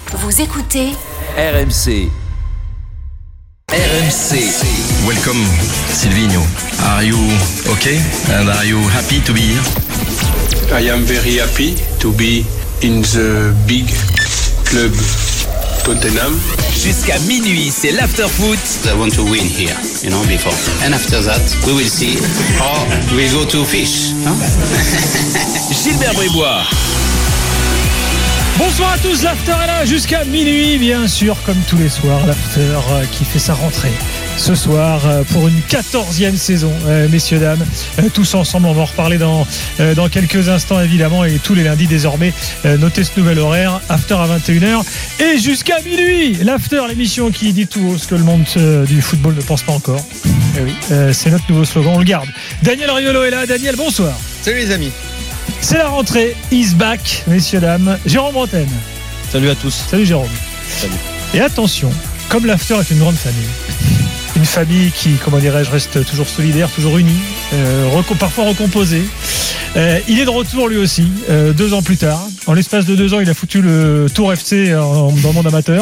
Vous écoutez RMC. Welcome, Silvino. Are you okay? And are you happy to be here? I am very happy to be in the big club Tottenham. Jusqu'à minuit, c'est l'after-foot. I want to win here, before. And after that, we will see how we go to fish. Gilbert Bribois. Bonsoir à tous, l'after est là jusqu'à minuit, bien sûr, comme tous les soirs, l'after qui fait sa rentrée ce soir pour une 14e saison, messieurs, dames, tous ensemble. On va en reparler dans quelques instants, évidemment, et tous les lundis désormais, notez ce nouvel horaire, after à 21h et jusqu'à minuit. L'after, l'émission qui dit tout haut ce que le monde du football ne pense pas encore. Et oui, c'est notre nouveau slogan, on le garde. Daniel Riolo est là. Daniel, bonsoir. Salut les amis. C'est la rentrée, is back, messieurs, dames. Jérôme Bretagne. Salut à tous. Salut Jérôme. Salut. Et attention, comme l'after est une grande famille, une famille qui, comment dirais-je, reste toujours solidaire, toujours unie, parfois recomposée. Il est de retour lui aussi, 2 ans plus tard. En l'espace de 2 ans, il a foutu le Tour FC dans le monde amateur.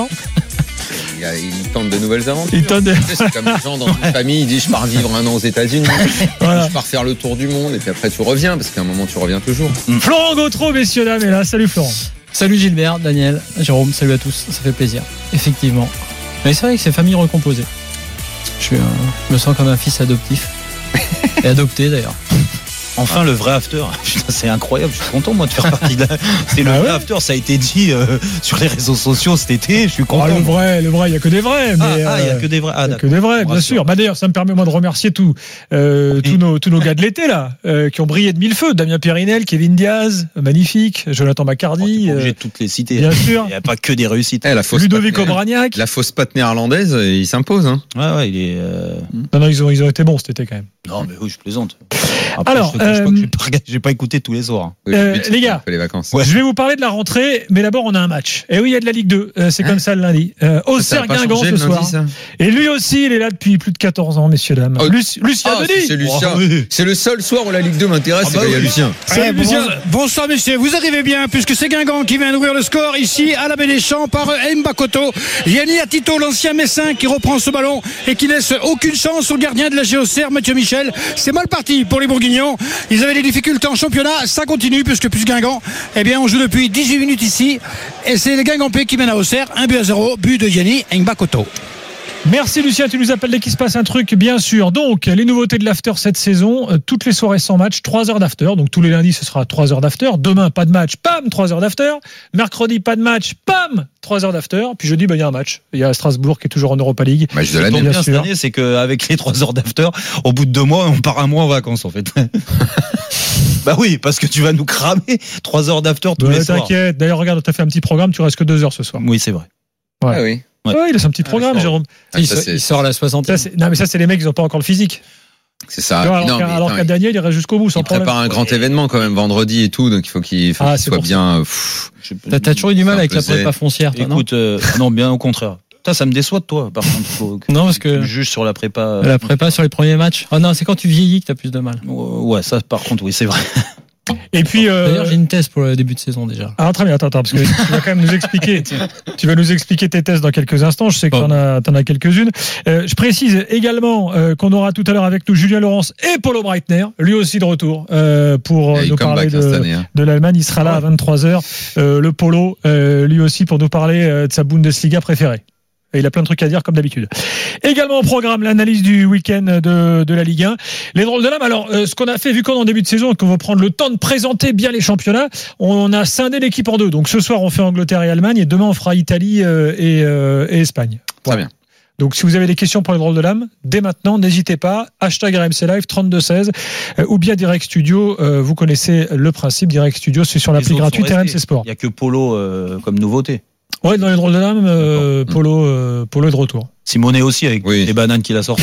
Il tente de nouvelles aventures. C'est comme les gens dans une famille, ils disent je pars vivre 1 an aux États-Unis, voilà. Je pars faire le tour du monde et puis après tu reviens parce qu'à un moment tu reviens toujours. Florent Gautreau, messieurs, dames, est là. Salut Florent. Salut Gilbert, Daniel, Jérôme, salut à tous, ça fait plaisir, effectivement. Mais c'est vrai que c'est famille recomposée. Je me sens comme un fils adoptif. Et adopté d'ailleurs. Enfin le vrai after. Putain, c'est incroyable, je suis content moi de faire partie de c'est le vrai after, ça a été dit sur les réseaux sociaux cet été, je suis content. Le vrai, il n'y a que des vrais. Il n'y a que des vrais. Il n'y a que des vrais, bien sûr. D'ailleurs, ça me permet moi de remercier tous nos gars de l'été là, qui ont brillé de mille feux. Damien Périnel, Kevin Diaz, magnifique, Jonathan McCarty. Tu es obligé de toutes les citer. Bien sûr. Il n'y a pas que des réussites. Ludovic Obraniak. La fausse patte néerlandaise, il s'impose. Hein. Ouais, il est. Non, ils ont été bons cet été quand même. Non, mais oui, je plaisante. Après, alors, j'ai pas écouté tous les soirs. Les gars, les vacances. Je vais vous parler de la rentrée, mais d'abord on a un match. Et oui, il y a de la Ligue 2, c'est comme ça le lundi. Auxerre Guingamp ce soir. Lundi, et lui aussi, il est là depuis plus de 14 ans, messieurs, dames. Lucien Denis. C'est Lucien. C'est le seul soir où la Ligue 2 m'intéresse, c'est quand il y a Lucien. Bonsoir messieurs, vous arrivez bien, puisque c'est Guingamp qui vient d'ouvrir le score ici à la Baie des Champs par Mbakoto. Yanni Atito, l'ancien Messin, qui reprend ce ballon et qui laisse aucune chance au gardien de la Auxerre, Mathieu Michel. C'est mal parti pour les Bourguignons. Ils avaient des difficultés en championnat, ça continue puisque plus Guingamp, on joue depuis 18 minutes ici et c'est les Guingampais qui mènent à Auxerre, 1-0, but de Yanni Mbakoto. Merci Lucien, tu nous appelles dès qu'il se passe un truc, bien sûr. Donc, les nouveautés de l'after cette saison, toutes les soirées sans match, 3 heures d'after. Donc, tous les lundis, ce sera 3 heures d'after. Demain, pas de match, pam, 3 heures d'after. Mercredi, pas de match, pam, 3 heures d'after. Puis jeudi, il y a un match. Il y a Strasbourg qui est toujours en Europa League. Match de l'année, bien cette année, c'est qu'avec les 3 heures d'after, au bout de 2 mois, on part 1 mois en vacances, en fait. Bah oui, parce que tu vas nous cramer 3 heures d'after tous les soirs. T'inquiète. D'ailleurs, regarde, t'as fait un petit programme, tu restes que 2 heures ce soir. Oui, c'est vrai. Ouais. Ah oui. Ouais, il a son petit programme, Jérôme. Il sort à la 60e. Non, mais ça, c'est les mecs, ils n'ont pas encore le physique. C'est ça. Alors qu'à Daniel, il reste jusqu'au bout sans problème. Il prépare un grand événement quand même vendredi et tout, donc il faut qu'il soit bien. T'as toujours eu du mal avec la prépa foncière, toi, écoute, non, bien au contraire. Ça me déçoit de toi, par contre. Non, parce que. Juste sur la prépa. La prépa sur les premiers matchs. Ah non, c'est quand tu vieillis que t'as plus de mal. Ouais, ça, par contre, oui, c'est vrai. Et puis, d'ailleurs, j'ai une thèse pour le début de saison déjà. Alors très bien, attends, parce que tu vas quand même nous expliquer. Tu vas nous expliquer tes thèses dans quelques instants. Je sais que t'en as quelques-unes. Je précise également qu'on aura tout à l'heure avec nous Julien Laurence et Paulo Breitner, lui aussi de retour pour nous parler de l'Allemagne. Il sera là à 23h. Le Paulo, lui aussi pour nous parler de sa Bundesliga préférée. Et il a plein de trucs à dire comme d'habitude. Également au programme, l'analyse du week-end de la Ligue 1. Les drôles de l'âme. Alors, ce qu'on a fait, vu qu'on est en début de saison et qu'on va prendre le temps de présenter bien les championnats, on a scindé l'équipe en 2. Donc ce soir, on fait Angleterre et Allemagne et demain, on fera Italie et Espagne. Très bien. Donc si vous avez des questions pour les drôles de l'âme, dès maintenant, n'hésitez pas. Hashtag RMC Live 3216 ou bien Direct Studio. Vous connaissez le principe. Direct Studio, c'est sur l'appli gratuite RMC Sport. Il n'y a que Polo comme nouveauté. Ouais, dans les drôles de l'âme, Polo est de retour. Simonet aussi, avec les bananes qu'il a sorties.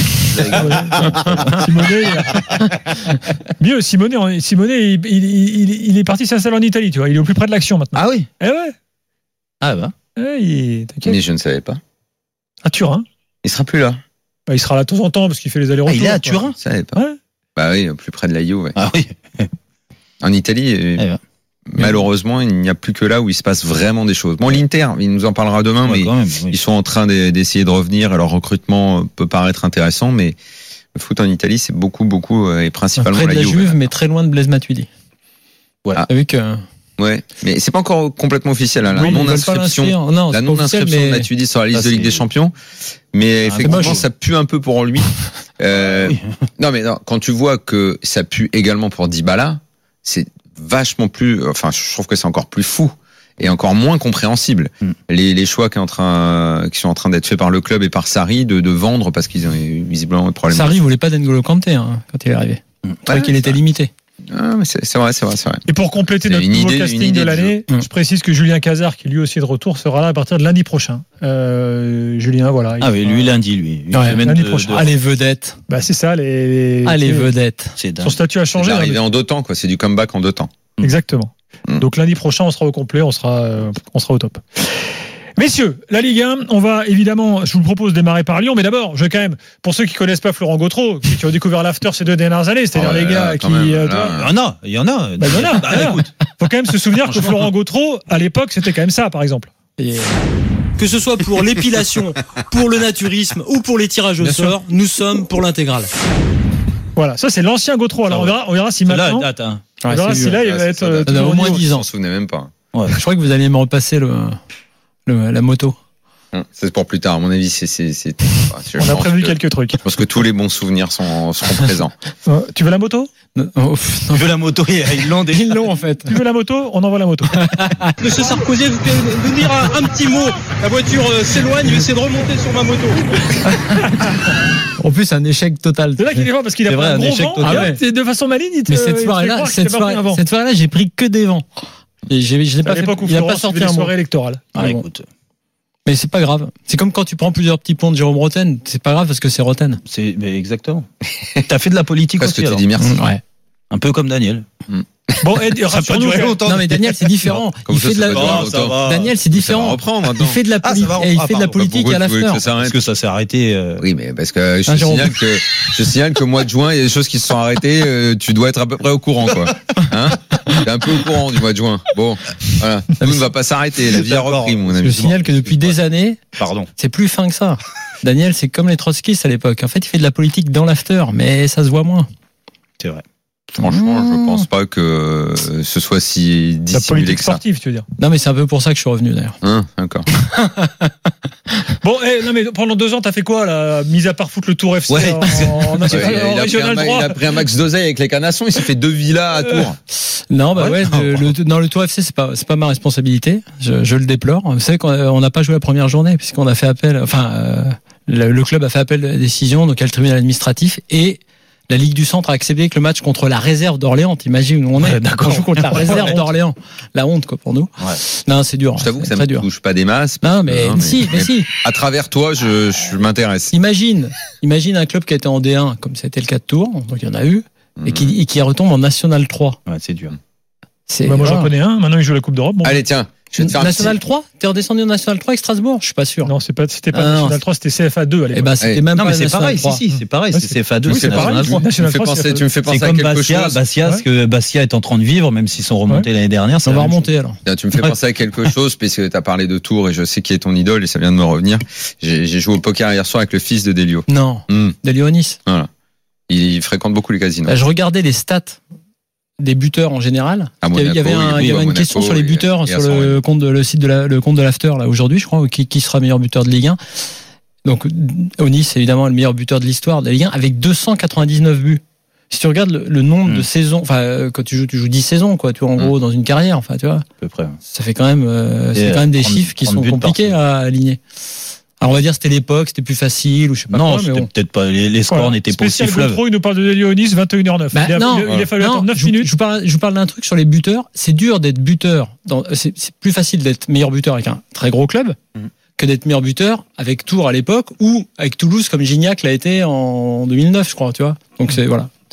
Simonet, il est parti s'installer en Italie, tu vois. Il est au plus près de l'action maintenant. Ah oui. Eh ouais. Ah bah. T'inquiète. Mais je ne savais pas. À Turin. Il sera plus là. Il sera là de temps en temps parce qu'il fait les allers-retours. Il est à Turin. Je savais pas. Ouais. Bah oui, au plus près de la Juve. Ouais. Ah oui. En Italie. malheureusement, il n'y a plus que là où il se passe vraiment des choses. Bon, l'Inter, il nous en parlera demain, mais quand même, ils sont en train d'essayer de revenir. Et leur recrutement peut paraître intéressant, mais le foot en Italie, c'est beaucoup, et principalement près de la Juve. Juve, mais très loin de Blaise Matuidi. Ouais. Ah. T'as vu que... Ouais, mais c'est pas encore complètement officiel. Hein. La Oui, ils veulent pas non-inscription, l'inscrire. Non, c'est la pas non-inscription officiel, de mais- Matuidi sur la liste Ça, de Ligue c'est- des Champions. Mais c'est effectivement, moche. ça pue un peu pour lui. Non, mais non, quand tu vois que ça pue également pour Dybala, c'est vachement plus. Enfin, je trouve que c'est encore plus fou et encore moins compréhensible. Les choix qui sont en train d'être faits par le club et par Sarri de vendre parce qu'ils ont visiblement des problèmes. Sarri voulait pas d'N'Golo Kanté quand il est arrivé. Il trouvait qu'il était limité. Ah, mais c'est vrai. Et pour compléter C'est notre une nouveau idée- une casting idée de de l'année, jeu. je précise que Julien Cazard, qui lui aussi est de retour, sera là à partir de lundi prochain. Julien, voilà. Ah oui, lui lundi, lui. Une Ouais, semaine lundi de- prochain. Ah, les vedettes. Bah, c'est ça, les Ah, les vedettes. C'est dingue. Son statut a C'est changé. arrivé en 2 temps, quoi. C'est du comeback en 2 temps. Exactement. Donc lundi prochain, on sera au complet, on sera au top. Messieurs, la Ligue 1, on va évidemment, je vous propose de démarrer par Lyon, mais d'abord, je vais quand même, pour ceux qui connaissent pas Florent Gautreau, qui ont découvert l'after ces 2 dernières années, c'est-à-dire Oh là les gars là, qui, quand même, Il y en a. Bah, il y en a. Bah, écoute, faut quand même se souvenir que Florent Gautreau, à l'époque, c'était quand même ça, par exemple. Et Que ce soit pour l'épilation, pour le naturisme ou pour les tirages au Bien sûr. sort, nous sommes pour l'intégrale. Voilà, ça c'est l'ancien Gautreau. Alors on verra si là, maintenant, date, hein. on verra si là il va être Ça doit toujours au moins niveau. 10 Je ans. m'en souvenais même pas. Je crois que vous alliez me repasser la moto. C'est pour plus tard. À mon avis, je On a pense prévu que- quelques trucs. Je pense que tous les bons souvenirs seront présents. Tu veux la moto? Il veut la moto, ils l'ont déjà. Ils l'ont en fait. Tu veux la moto? On envoie la moto. Monsieur Sarkozy, vous pouvez nous dire un petit mot. La voiture s'éloigne, je vais essayer de remonter sur ma moto. En plus, un échec total. C'est là qu'il est fort parce qu'il a C'est pris vrai, un un gros échec vent. total. Ah ouais. C'est de façon maligne, il te Mais cette il te fait soirée-là, croire qu'il t'a pas pris un vent. cette soirée-là, j'ai pris que des vents. Et je l'ai À pas fait. l'époque où Il a pas Florent sorti suivait un les mot. soirées électorales. Ah, Ouais, bon. écoute, Mais c'est pas grave. C'est comme quand tu prends plusieurs petits ponts de Jérôme Rotten. C'est pas grave parce que c'est Rotten. mais exactement. T'as fait de la politique Parce que aussi, tu alors. dis merci. Ouais. Un peu comme Daniel. Bon, et Ça a pas rassure-nous. duré longtemps. Non mais Daniel, c'est différent. Comme Il ça, fait de ça la. va durer Oh, ça longtemps. va. Daniel, c'est Ça va différent. reprendre Il maintenant. fait de la Ah, ça va politique. Il reprendre. fait de la politique Pourquoi à tu veux que l'after. ça s'arrête? Parce que ça s'est arrêté. Oui, mais parce que je Un Jérôme. signale que mois de juin, il y a des choses qui se sont arrêtées. Tu dois être à peu près au courant, quoi. Hein? T'es un peu au courant du mois de juin. Bon, voilà. Tout ne va pas s'arrêter. La vie a D'accord. repris, mon Je ami. signale que depuis des années, Pardon. c'est plus fin que ça. Daniel, c'est comme les trotskistes à l'époque. En fait, il fait de la politique dans l'after, mais ça se voit moins. C'est vrai. Franchement, je pense pas que ce soit si La dissimulé politique que ça. sportive, tu veux dire. Non, mais c'est un peu pour ça que je suis revenu d'ailleurs. Hein, d'accord. Bon, non mais pendant 2 ans, t'as fait quoi là? Mis à part foutre le Tour FC Ouais. en Ouais, national, en il régional a 3. pris un max d'oseille avec les Canassons. Il s'est fait 2 villas à Tours. Non, bah Ouais. ouais, dans le Tour FC, c'est pas ma responsabilité. Je le déplore. Vous savez qu'on n'a pas joué la première journée puisqu'on a fait appel. Enfin, le club a fait appel de la décision, donc il y a le tribunal administratif et la Ligue du Centre a accepté que le match contre la réserve d'Orléans, t'imagines où on est? Ouais, d'accord. On joue contre la réserve d'Orléans. La honte, quoi, pour nous. Ouais. Non, c'est dur. Je t'avoue que c'est ça très me dur. touche pas des masses. Non, mais, parce que, si, mais si. à travers toi, je m'intéresse. Imagine un club qui a été en D1, comme c'était le cas de Tours, donc il y en a eu, et qui retombe en National 3. Ouais, c'est dur. C'est, Bah, moi j'en voilà. connais un. Maintenant il joue la Coupe d'Europe. Bon. Allez, tiens, je vais te faire un National petit... 3? T'es redescendu en National 3 avec Strasbourg? Je suis pas sûr. Non, c'était pas Ah, non. National 3, c'était CFA 2 à Eh l'époque. ben, c'était Allez. même Non, pas mais c'est National pareil, 3. c'est pareil. Ouais, C'est CFA2, oui, c'est c'est pareil. National 3. National Tu 3, me fais C'est penser à comme quelque Bastia, chose. ce que Bastia est en train de vivre, même s'ils sont remontés l'année dernière. c'est On la va même remonter alors. Tiens, tu me fais penser à quelque chose, puisque tu as parlé de Tours et je sais qui est ton idole et ça vient de me revenir. J'ai joué au poker hier soir avec le fils de Delio. Non, de Léonis. Voilà. Il fréquente beaucoup les casinos. Bah, je regardais les stats des buteurs en général. À Il y avait, Monaco, il y avait à une Monaco question sur les et buteurs à sur San le Marino. compte de le site de le compte de l'After là aujourd'hui, je crois, qui sera meilleur buteur de Ligue 1. Donc Onis évidemment le meilleur buteur de l'histoire de la Ligue 1 avec 299 buts. Si tu regardes le nombre de saisons, enfin quand tu joues 10 saisons quoi, tu vois en gros dans une carrière, enfin tu vois. À peu près. Ça fait quand même c'est quand même des 30 chiffres qui 30 sont buts par compliqués saison. à aligner. Alors on va dire c'était l'époque, c'était plus facile ou je sais pas Non, quoi, mais c'était bon. peut-être pas. Les scores Voilà. n'étaient pas aussi Spécial fleuves. Gautreau, il nous parle de Léonis, 21h09. Bah, non, il a fallu attendre 9 je minutes. vous parle d'un truc sur les buteurs. C'est dur d'être buteur. C'est plus facile d'être meilleur buteur avec un très gros club que d'être meilleur buteur avec Tours à l'époque ou avec Toulouse comme Gignac l'a été en 2009, je crois. Tu vois. Donc c'est voilà.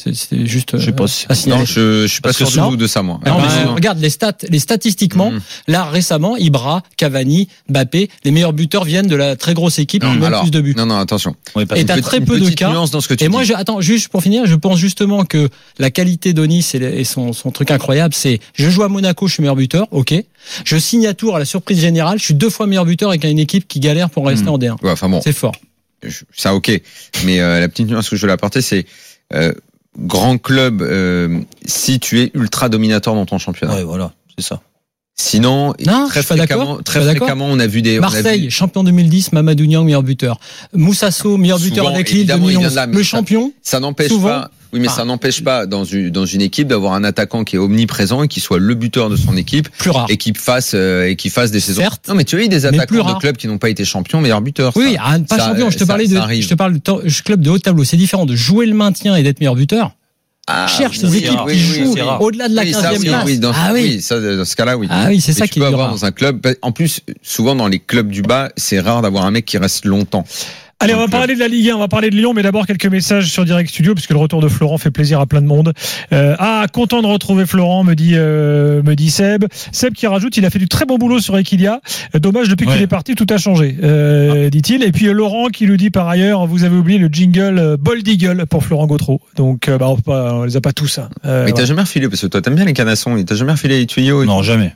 C'était juste. Je sais pas si- à signaler. Non, je suis pas sûr du tout de ça, moi. Non, regarde les statistiquement. Là, récemment, Ibra, Cavani, Mbappé, les meilleurs buteurs viennent de la très grosse équipe qui met plus de buts. Non, attention. Et t'as très peu de cas. Nuance dans ce que tu et dis. moi, attends, juste pour finir, je pense justement que la qualité d'Onis et son truc incroyable, c'est je joue à Monaco, je suis meilleur buteur, ok. Je signe à Tours à la surprise générale, je suis 2 fois meilleur buteur avec une équipe qui galère pour rester en D1. Ouais, enfin bon. C'est fort. Ça, ok. Mais la petite nuance que je veux l'apporter, c'est grand club, si tu es ultra dominateur dans ton championnat. Ouais, voilà, c'est ça. Sinon, non, très fréquemment, on a vu des Marseille, champion 2010, Mamadou Niang, meilleur buteur. Moussasso, meilleur buteur avec Lille 2011. Le champion. Ça n'empêche souvent, pas. Oui, mais ça n'empêche pas dans une équipe d'avoir un attaquant qui est omniprésent et qui soit le buteur de son équipe. Plus rare. Et qui fasse des saisons. Certes, non, mais tu as eu des attaquants de clubs qui n'ont pas été champions, meilleurs buteurs. Oui, pas champion. Je te parle de club de haut tableau. C'est différent de jouer le maintien et d'être meilleur buteur. Cherche ces équipes qui jouent au-delà de la 15e place. Oui, ça, dans ce cas-là, oui. Ah oui, c'est ça qui est dur. rare. Dans un club, en plus, souvent dans les clubs du bas, c'est rare d'avoir un mec qui reste longtemps. Allez, on va parler de la Ligue 1, on va parler de Lyon, mais d'abord quelques messages sur Direct Studio, puisque le retour de Florent fait plaisir à plein de monde. Content de retrouver Florent, me dit Seb. Seb qui rajoute, il a fait du très bon boulot sur Equilia. Dommage, depuis qu'il est parti, tout a changé, dit-il. Et puis Laurent qui nous dit par ailleurs, vous avez oublié le jingle Bold Eagle pour Florent Gautreau. Donc, on les a pas tous. Mais t'as jamais refilé, parce que toi t'aimes bien les canassons, t'as jamais refilé les tuyaux. Non, jamais.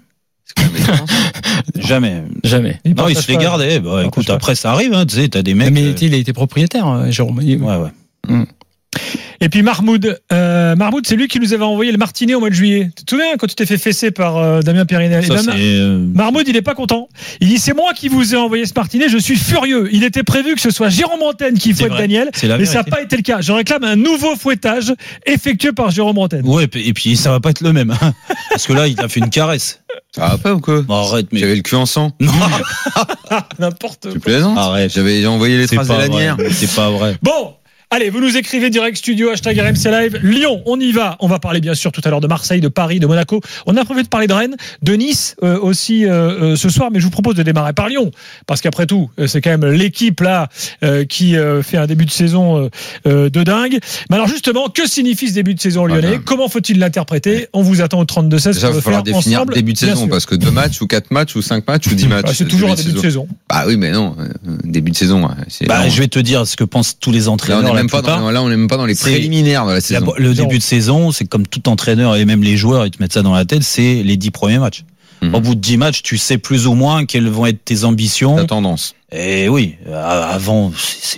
Jamais. Non, il se les gardait. Bah, écoute, après, ça arrive, hein, tu sais, t'as des mecs. Mais il a été propriétaire, Jérôme. Ouais. Et puis Mahmoud, c'est lui qui nous avait envoyé le martinet au mois de juillet. Tu te souviens quand tu t'es fait fesser par Damien Périnel? Mahmoud, il est pas content. Il dit, c'est moi qui vous ai envoyé ce martinet, je suis furieux. Il était prévu que ce soit Jérôme Antenne qui fouette Daniel, mais ça n'a pas été le cas. Je réclame un nouveau fouettage effectué par Jérôme Antenne. Ouais, et puis ça va pas être le même, hein, parce que là, il t'a fait une caresse. Ça va pas ou quoi? Arrête, mais j'avais le cul en sang. Non. N'importe quoi. Tu plaisantes? Arrête. J'avais envoyé les traces de lanière. C'est pas vrai. Bon. Allez, vous nous écrivez Direct Studio, #RMC Live. Lyon, on y va. On va parler bien sûr tout à l'heure de Marseille, de Paris, de Monaco. On a prévu de parler de Rennes, de Nice aussi ce soir, mais je vous propose de démarrer par Lyon, parce qu'après tout, c'est quand même l'équipe là qui fait un début de saison de dingue. Mais alors justement, que signifie ce début de saison lyonnais? Comment faut-il l'interpréter? On vous attend au 32-16 pour le faire définir ensemble. Début de saison, parce que 2 matchs ou 4 matchs ou 5 matchs ou 10 matchs. C'est toujours un début de saison. Bah oui, mais non, début de saison. Je vais te dire ce que pensent tous les entraîneurs. Là, on n'est même pas dans les préliminaires de la saison. Le début de saison, c'est comme tout entraîneur et même les joueurs, ils te mettent ça dans la tête, c'est les 10 premiers matchs. Au bout de 10 matchs, tu sais plus ou moins quelles vont être tes ambitions. La tendance. Et oui, avant,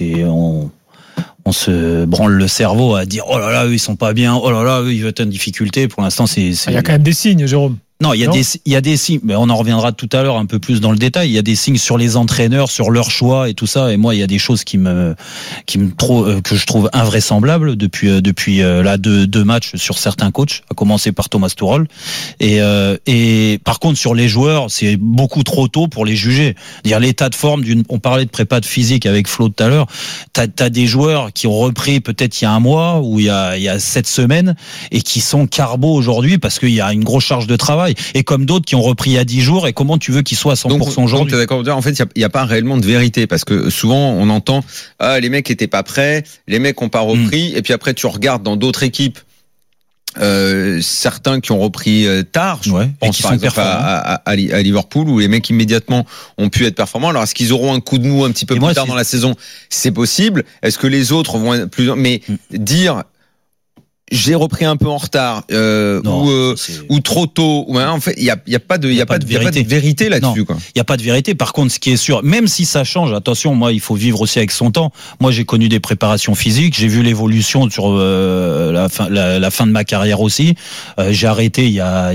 on se branle le cerveau à dire oh là là, eux ils sont pas bien, oh là là, eux ils vont être en difficulté. Pour l'instant, il y a quand même des signes, Jérôme. Non, il y a des signes, mais on en reviendra tout à l'heure un peu plus dans le détail. Il y a des signes sur les entraîneurs, sur leur choix et tout ça. Et moi, il y a des choses que je trouve invraisemblables depuis là deux matchs sur certains coachs, à commencer par Thomas Tuchel. Et par contre, sur les joueurs, c'est beaucoup trop tôt pour les juger. Dire l'état de forme on parlait de prépa de physique avec Flo tout à l'heure. T'as des joueurs qui ont repris peut-être il y a un mois ou il y a 7 semaines et qui sont carbo aujourd'hui parce qu'il y a une grosse charge de travail. Et comme d'autres qui ont repris il y a 10 jours, et comment tu veux qu'ils soient à 100% aujourd'hui? Donc, t'es d'accord, en fait, il n'y a pas réellement de vérité, parce que souvent, on entend, les mecs étaient pas prêts, les mecs ont pas repris, et puis après, tu regardes dans d'autres équipes, certains qui ont repris tard, je pense par exemple à Liverpool, où les mecs immédiatement ont pu être performants. Alors, est-ce qu'ils auront un coup de mou un petit peu plus tard dans la saison? C'est possible. Est-ce que les autres vont être plus... Mais dire... j'ai repris un peu en retard ou trop tôt. Ouais, en fait, il y a pas de vérité là-dessus. Il y a pas de vérité. Par contre, ce qui est sûr, même si ça change, attention, moi, il faut vivre aussi avec son temps. Moi, j'ai connu des préparations physiques, j'ai vu l'évolution sur la fin de ma carrière aussi. J'ai arrêté il y a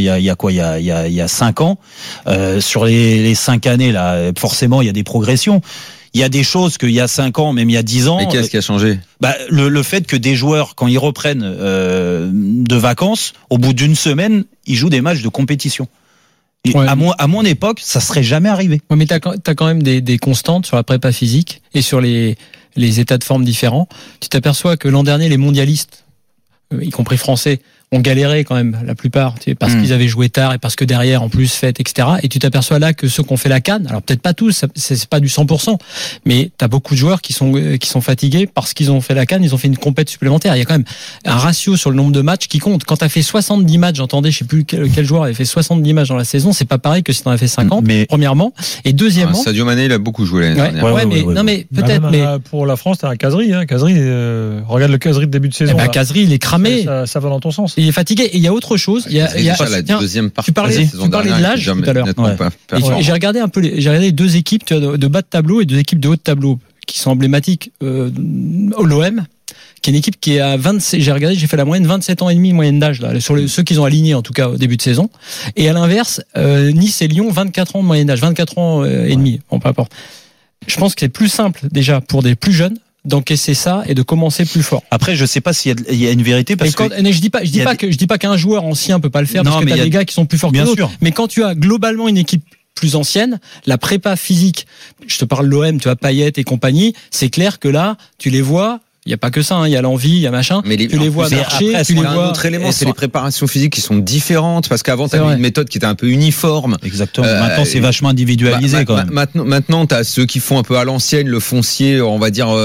5 ans. Sur les 5 années là, forcément, il y a des progressions. Il y a des choses qu'il y a 5 ans, même il y a 10 ans. Mais qu'est-ce qui a changé? Le fait que des joueurs, quand ils reprennent de vacances, au bout d'une semaine, ils jouent des matchs de compétition. Ouais. À mon époque, ça serait jamais arrivé. Ouais, mais t'as quand même des constantes sur la prépa physique et sur les états de forme différents. Tu t'aperçois que l'an dernier, les mondialistes, y compris français, ont galéré quand même, la plupart, parce qu'ils avaient joué tard et parce que derrière, en plus, fête, etc. Et tu t'aperçois là que ceux qui ont fait la CAN, alors peut-être pas tous, c'est pas du 100%, mais t'as beaucoup de joueurs qui sont fatigués parce qu'ils ont fait la CAN, ils ont fait une compète supplémentaire. Il y a quand même un ratio sur le nombre de matchs qui compte. Quand t'as fait 70 matchs, j'entendais, je sais plus quel joueur avait fait 70 matchs dans la saison, c'est pas pareil que si t'en as fait 50, premièrement. Et deuxièmement. Sadio Mané, il a beaucoup joué l'année dernière. Non, mais peut-être, mais. Pour la France, t'as un Casery, regarde le Casery de début de saison. Casery, il est cramé. Ça va dans ton sens. Il est fatigué. Et il y a autre chose. La deuxième partie. Tu parlais de l'âge tout à l'heure. Et j'ai regardé un peu les deux équipes de bas de tableau et deux équipes de haut de tableau qui sont emblématiques. L'OM, qui est une équipe qui est à 27, j'ai fait la moyenne 27 ans et demi moyenne d'âge là, sur ceux qu'ils ont alignés en tout cas au début de saison. Et à l'inverse, Nice et Lyon 24 ans de moyenne d'âge, 24 ans et demi. Bon, peu importe. Je pense que c'est plus simple déjà pour des plus jeunes d'encaisser ça et de commencer plus fort. Après, je sais pas s'il y a une vérité parce que je dis pas qu'un joueur ancien peut pas le faire parce que t'as des gars qui sont plus forts que d'autres. Mais quand tu as globalement une équipe plus ancienne, la prépa physique, je te parle de l'OM, tu vois, Payet et compagnie, c'est clair que là, tu les vois. Il y a pas que ça, il y a l'envie, il y a machin. Mais tu les vois marcher, tu les vois. Un autre élément, c'est les préparations physiques qui sont différentes parce qu'avant t'avais une méthode qui était un peu uniforme. Exactement. Maintenant c'est vachement individualisé quand même. Maintenant t'as ceux qui font un peu à l'ancienne, le foncier, on va dire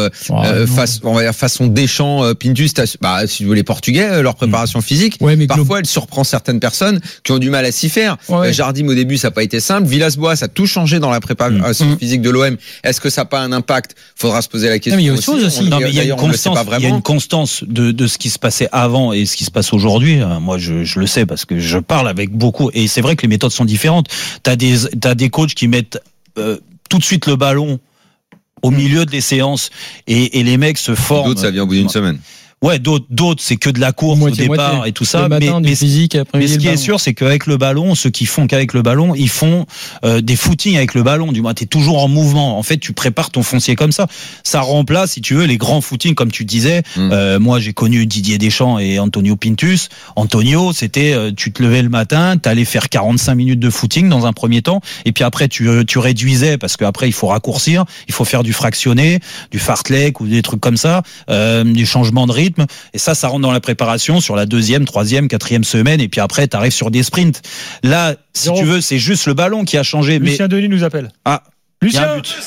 façon Deschamps, Pintus. Si tu veux les Portugais, leur préparation physique. Parfois elle surprend certaines personnes qui ont du mal à s'y faire. Jardim au début ça n'a pas été simple. Villas-Boas ça a tout changé dans la préparation physique de l'OM. Est-ce que ça n'a pas un impact? Faudra se poser la question. Il y a autre chose aussi. Il y a une constance de ce qui se passait avant et ce qui se passe aujourd'hui. Moi, je le sais parce que je parle avec beaucoup. Et c'est vrai que les méthodes sont différentes. T'as des coachs qui mettent tout de suite le ballon au milieu des séances et les mecs se forment. D'autres, ça vient au bout d'une semaine. Ouais, d'autres, c'est que de la course au départ et tout ça. Mais ce qui est sûr, c'est qu'avec le ballon, ceux qui font qu'avec le ballon, ils font des footings avec le ballon. Du moins, t'es toujours en mouvement. En fait, tu prépares ton foncier comme ça. Ça remplace, si tu veux, les grands footings, comme tu disais. Moi, j'ai connu Didier Deschamps et Antonio Pintus. Antonio, c'était, tu te levais le matin, t'allais faire 45 minutes de footing dans un premier temps, et puis après, tu réduisais parce qu'après, il faut raccourcir, il faut faire du fractionné, du fartlek ou des trucs comme ça, du changement de rythme. Et ça rentre dans la préparation sur la 2e, 3e, 4e semaine. Et puis après, t'arrives sur des sprints. Là, si tu veux, c'est juste le ballon qui a changé. Lucien Denis nous appelle. Ah. Lucien,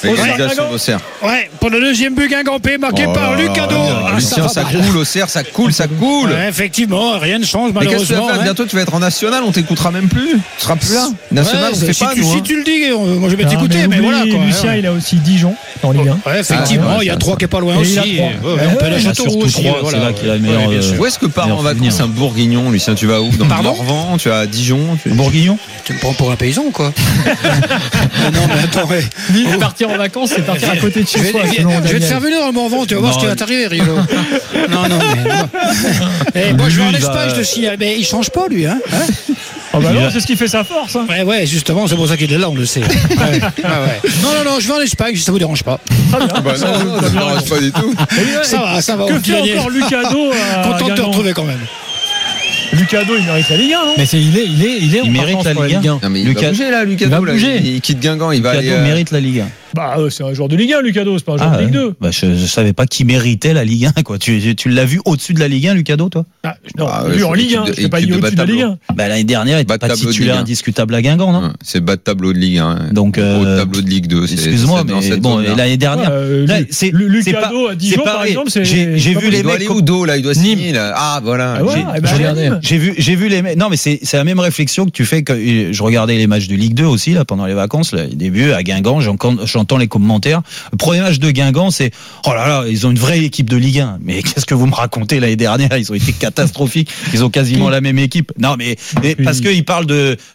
pour le deuxième but Guingampé marqué par Lucado. Lucien, ça coule, Auxerre, ça coule. Ouais, effectivement, rien ne change malheureusement. Mais qu'est-ce que tu vas faire ? Bientôt, tu vas être en national, on t'écoutera même plus. Tu seras plus là. National, on fait pas. Si tu le dis, moi je vais t'écouter, mais voilà. Lucien, il a aussi Dijon en Ligue 1. Ouais, effectivement, il y a 3 qui est pas loin aussi. On peut la Châteauroux aussi. C'est là qu'il a le meilleur. Où est-ce que part en vacances un Bourguignon, Lucien ? Tu vas où ? Dans le Morvan, tu vas à Dijon. Bourguignon ? Tu me prends pour un paysan ou quoi ? Non, mais attends, partir en vacances, c'est partir à côté de chez soi. Je vais te faire venir dans mon vent, tu vas voir ce qui va t'arriver, Riolo. Non, mais. Moi, je vais en Espagne, je te signale. Mais il change pas, lui, hein. Oh bah non, c'est ce qui fait sa force. Hein. Ouais, justement, c'est pour ça qu'il est là, on le sait. Ouais. Non, je vais en Espagne, ça vous dérange pas. Très bien. Bah non, ça me dérange pas du tout. Ça va. Que fait encore Lucado Content de te retrouver quand même. Lucado, il mérite la Ligue 1, non ? Mais il mérite la Ligue 1. Non, mais il va bouger là, Lucado. Il quitte Guingamp, il va aller. Lucado mérite la Ligue 1. Bah, c'est un joueur de Ligue 1, Lucado, c'est pas un joueur de Ligue 2. Bah, je savais pas qui méritait la Ligue 1, quoi. Tu l'as vu au-dessus de la Ligue 1, Lucado, toi? Non, lui en Ligue 1, je l'ai pas dit au-dessus de la Ligue 1. Bah, l'année dernière, il était pas titulaire indiscutable à Guingamp, non? C'est bas de tableau de Ligue 1. Donc, tableau de Ligue 2. Excuse-moi, mais bon, l'année dernière. Lucado à Dijon, par exemple, c'est. J'ai vu les mecs. Il doit aller où d'eau, là? Il doit signer, là. Ah, voilà. J'ai vu les mecs. Non, mais c'est la même réflexion que tu fais que je regardais les matchs de Ligue 2 aussi, là, pendant les vacances, là, au début, à Guingamp, j'entends les commentaires. Le premier match de Guingamp, c'est oh là là, ils ont une vraie équipe de Ligue 1. Mais qu'est-ce que vous me racontez l'année dernière? Ils ont été catastrophiques. Ils ont quasiment la même équipe. Non, mais parce qu'ils parlent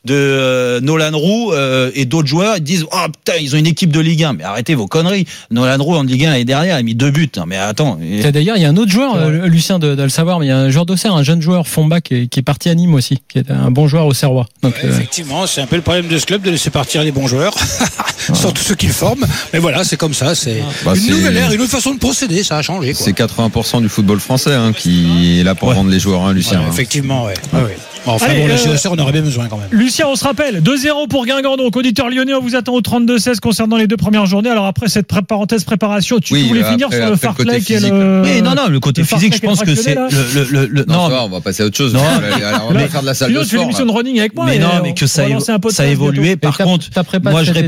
de Nolan Roux et d'autres joueurs, ils disent oh putain, ils ont une équipe de Ligue 1. Mais arrêtez vos conneries. Nolan Roux en Ligue 1 l'année dernière, il a mis 2 buts. Non, mais attends. D'ailleurs, il y a un autre joueur, Lucien de le savoir, mais il y a un joueur d'Auxerre, un jeune joueur Fomba qui est parti à Nîmes aussi, qui est un bon joueur auxerrois. Donc effectivement, c'est un peu le problème de ce club de laisser partir les bons joueurs, surtout ceux qu'ils forment. Mais voilà, c'est comme ça, c'est une nouvelle ère, une autre façon de procéder, ça a changé. Quoi. C'est 80% du football français qui est là pour vendre les joueurs, Lucien. Effectivement, ouais. Enfin Allez, bon, le chasseur, on aurait bien besoin quand même. Lucien, on se rappelle, 2-0 pour Guingamp, donc auditeur lyonnais, on vous attend au 32-16 concernant les 2 premières journées. Alors après cette parenthèse préparation, tu voulais finir sur le Fartlek et le... Oui, non, le côté physique, je pense que c'est non, on va passer à autre chose. On va faire de la salle de sport. Tu fais l'émission de running avec moi. Mais non, mais que ça a évolué. Par contre, moi je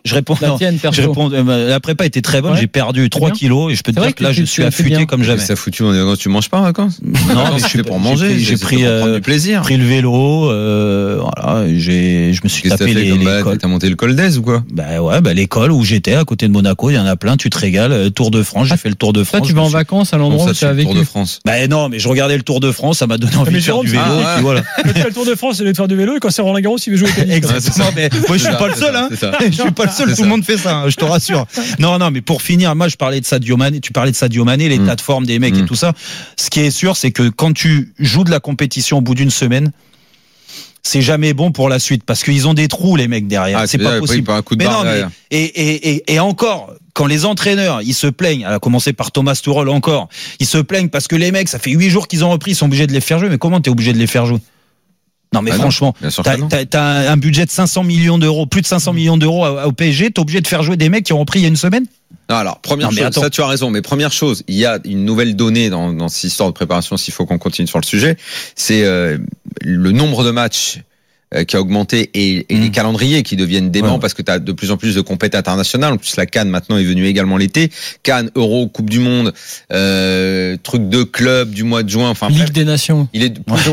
réponds. La prépa était très bonne, j'ai perdu 3 kilos et je peux te dire que là je suis affûté comme jamais. Ça foutu, tu manges pas en vacances? Non, mais je fais pour manger. J'ai pris du plaisir. Pris le vélo, voilà, je me suis tapé les cols. T'as monté le col d'Aise ou quoi? Bah ouais, l'école où j'étais à côté de Monaco, il y en a plein, tu te régales. Tour de France, j'ai fait le Tour de France. Toi, tu vas en vacances à l'endroit où tu as vécu. Tour de France. Bah non, mais je regardais le Tour de France, ça m'a donné envie de faire du vélo. Et puis voilà. Quand tu as le Tour de France, il veut faire du vélo et quand c'est Roland Garros, il veut jouer au tennis. Exactement, mais moi je suis pas le seul, hein. Je suis pas le seul, tout le monde fait ça, je te rassure. Non, mais pour finir, moi je parlais de Sadio Mané, tu parlais de Sadio Mané, l'état de forme des mecs et tout ça. Ce qui est sûr, c'est que quand tu joues de la compétition au bout d'une semaine, c'est jamais bon pour la suite parce qu'ils ont des trous les mecs derrière. C'est pas possible. Un coup de barre derrière. Et encore, quand les entraîneurs ils se plaignent, à commencer par Thomas Tuchel encore, ils se plaignent parce que les mecs, ça fait 8 jours qu'ils ont repris, ils sont obligés de les faire jouer. Mais comment t'es obligé de les faire jouer? Non mais franchement, t'as un budget de 500 millions d'euros, plus de 500 millions d'euros au PSG, t'es obligé de faire jouer des mecs qui ont repris il y a une semaine? Non, alors, première chose, ça tu as raison, mais première chose, il y a une nouvelle donnée dans cette histoire de préparation, s'il faut qu'on continue sur le sujet, c'est le nombre de matchs qui a augmenté et les calendriers qui deviennent déments parce que tu as de plus en plus de compétitions internationales. En plus, la CAN maintenant est venue également l'été. CAN, Euro, Coupe du Monde, truc de club du mois de juin. Enfin, Ligue des Nations. Il est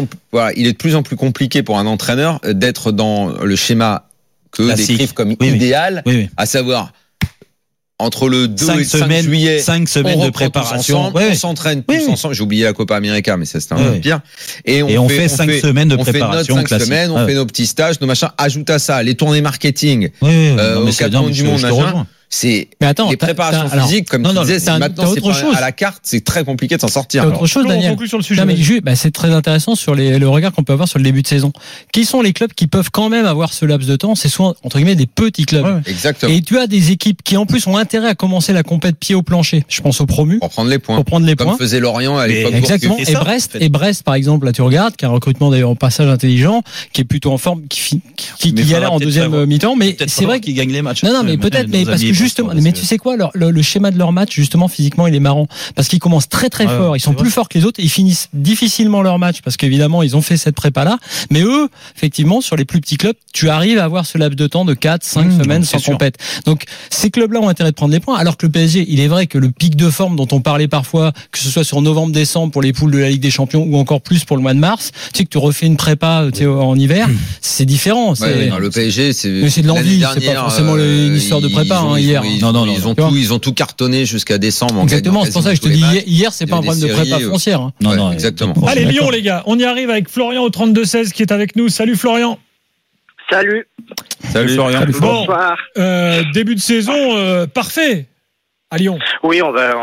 de plus en plus compliqué pour un entraîneur d'être dans le schéma que décrivent comme idéal, à savoir entre le 2 et le 5 juillet, 5 semaines de préparation. On s'entraîne tous ensemble. J'ai oublié la Copa América, mais ça c'était un peu pire. Et on fait 5 semaines de préparation. On fait 5 semaines, on fait nos petits stages, nos machins. Ajoute à ça les tournées marketing au 4 mondes du monde, machin. Mais attends, les préparations physiques, comme tu disais, maintenant c'est pas à la carte, c'est très compliqué de s'en sortir. Autre chose, Daniel. Sur le sujet. Non, mais c'est très intéressant sur le regard qu'on peut avoir sur le début de saison. Qui sont les clubs qui peuvent quand même avoir ce laps de temps? C'est souvent, entre guillemets, des petits clubs. Exactement. Et tu as des équipes qui, en plus, ont intérêt à commencer la compète pied au plancher. Je pense aux promus. Pour prendre les points. Comme faisait Lorient à l'époque. Exactement. Et Brest, par exemple, là, tu regardes, qui a un recrutement d'ailleurs en passage intelligent, qui est plutôt en forme, qui galère en deuxième mi-temps, mais c'est vrai qu'ils gagnent les matchs. Non, mais peut-être, mais parce que justement, mais tu sais quoi, le schéma de leur match, justement, physiquement, il est marrant. Parce qu'ils commencent très fort. Ils sont plus forts que les autres. Ils finissent difficilement leur match parce qu'évidemment, ils ont fait cette prépa-là. Mais eux, effectivement, sur les plus petits clubs, tu arrives à avoir ce laps de temps de 4-5 semaines sans compète. Donc, ces clubs-là ont intérêt de prendre des points. Alors que le PSG, il est vrai que le pic de forme dont on parlait parfois, que ce soit sur novembre-décembre pour les poules de la Ligue des Champions ou encore plus pour le mois de mars, tu sais que tu refais une prépa en hiver, c'est différent. Le PSG, c'est de l'envie. C'est pas forcément une histoire de prépa hier. Ils ont tout cartonné jusqu'à décembre. Exactement, c'est pour ça que je te dis hier, c'est pas un problème de prépa foncière. Non, exactement. Allez, Lyon, les gars, on y arrive avec Florian au 32-16 qui est avec nous. Salut Florian. Salut Florian. Bonsoir. Début de saison parfait à Lyon. Oui,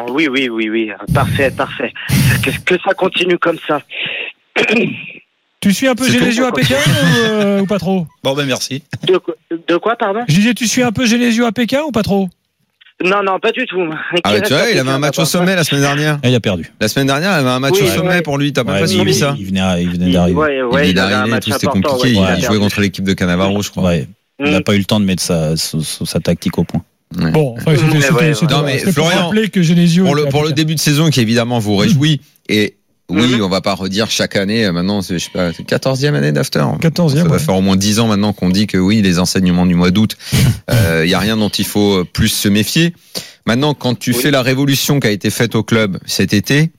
parfait. Que ça continue comme ça. Tu suis un peu Genesio à Pékin ou pas trop? Bon merci. De quoi, pardon? Je disais, tu suis un peu Genesio à Pékin ou pas trop? Non, pas du tout. Tu vois, il avait un match au sommet la semaine dernière. Il a perdu. La semaine dernière, il avait un match au sommet pour lui. T'as pas suivi ça? Il venait d'arriver. Il est arrivé, tout c'était compliqué. Il jouait contre l'équipe de Cannavaro, je crois. Il n'a pas eu le temps de mettre sa tactique au point. Bon, c'était Florian, que Genesio pour le début de saison qui évidemment vous réjouit et oui, on va pas redire chaque année, maintenant, c'est, je sais pas, 14e année d'After. 14e. Ça va faire au moins 10 ans maintenant qu'on dit que oui, les enseignements du mois d'août, y a rien dont il faut plus se méfier. Maintenant, quand tu fais la révolution qui a été faite au club cet été,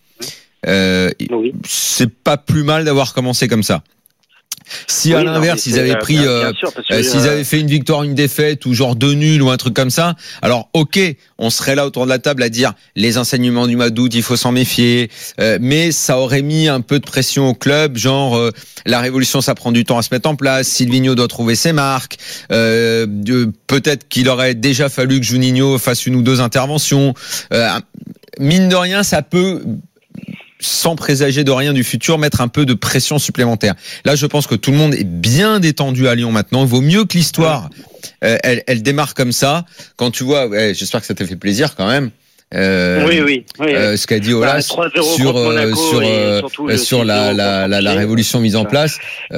c'est pas plus mal d'avoir commencé comme ça. Si à l'inverse ils avaient pris, s'ils avaient fait une victoire, une défaite ou genre 2 nuls ou un truc comme ça, alors ok, on serait là autour de la table à dire les enseignements du mois d'août, il faut s'en méfier, mais ça aurait mis un peu de pression au club, genre la révolution ça prend du temps à se mettre en place, Silvinho doit trouver ses marques, peut-être qu'il aurait déjà fallu que Juninho fasse 1 ou 2 interventions, mine de rien ça peut, sans présager de rien du futur, mettre un peu de pression supplémentaire. Là, je pense que tout le monde est bien détendu à Lyon maintenant. Il vaut mieux que l'histoire, elle démarre comme ça. Quand tu vois, j'espère que ça t'a fait plaisir quand même, Oui. Ce qu'a dit Olas 3-0 sur contre Monaco et surtout sur la révolution mise en place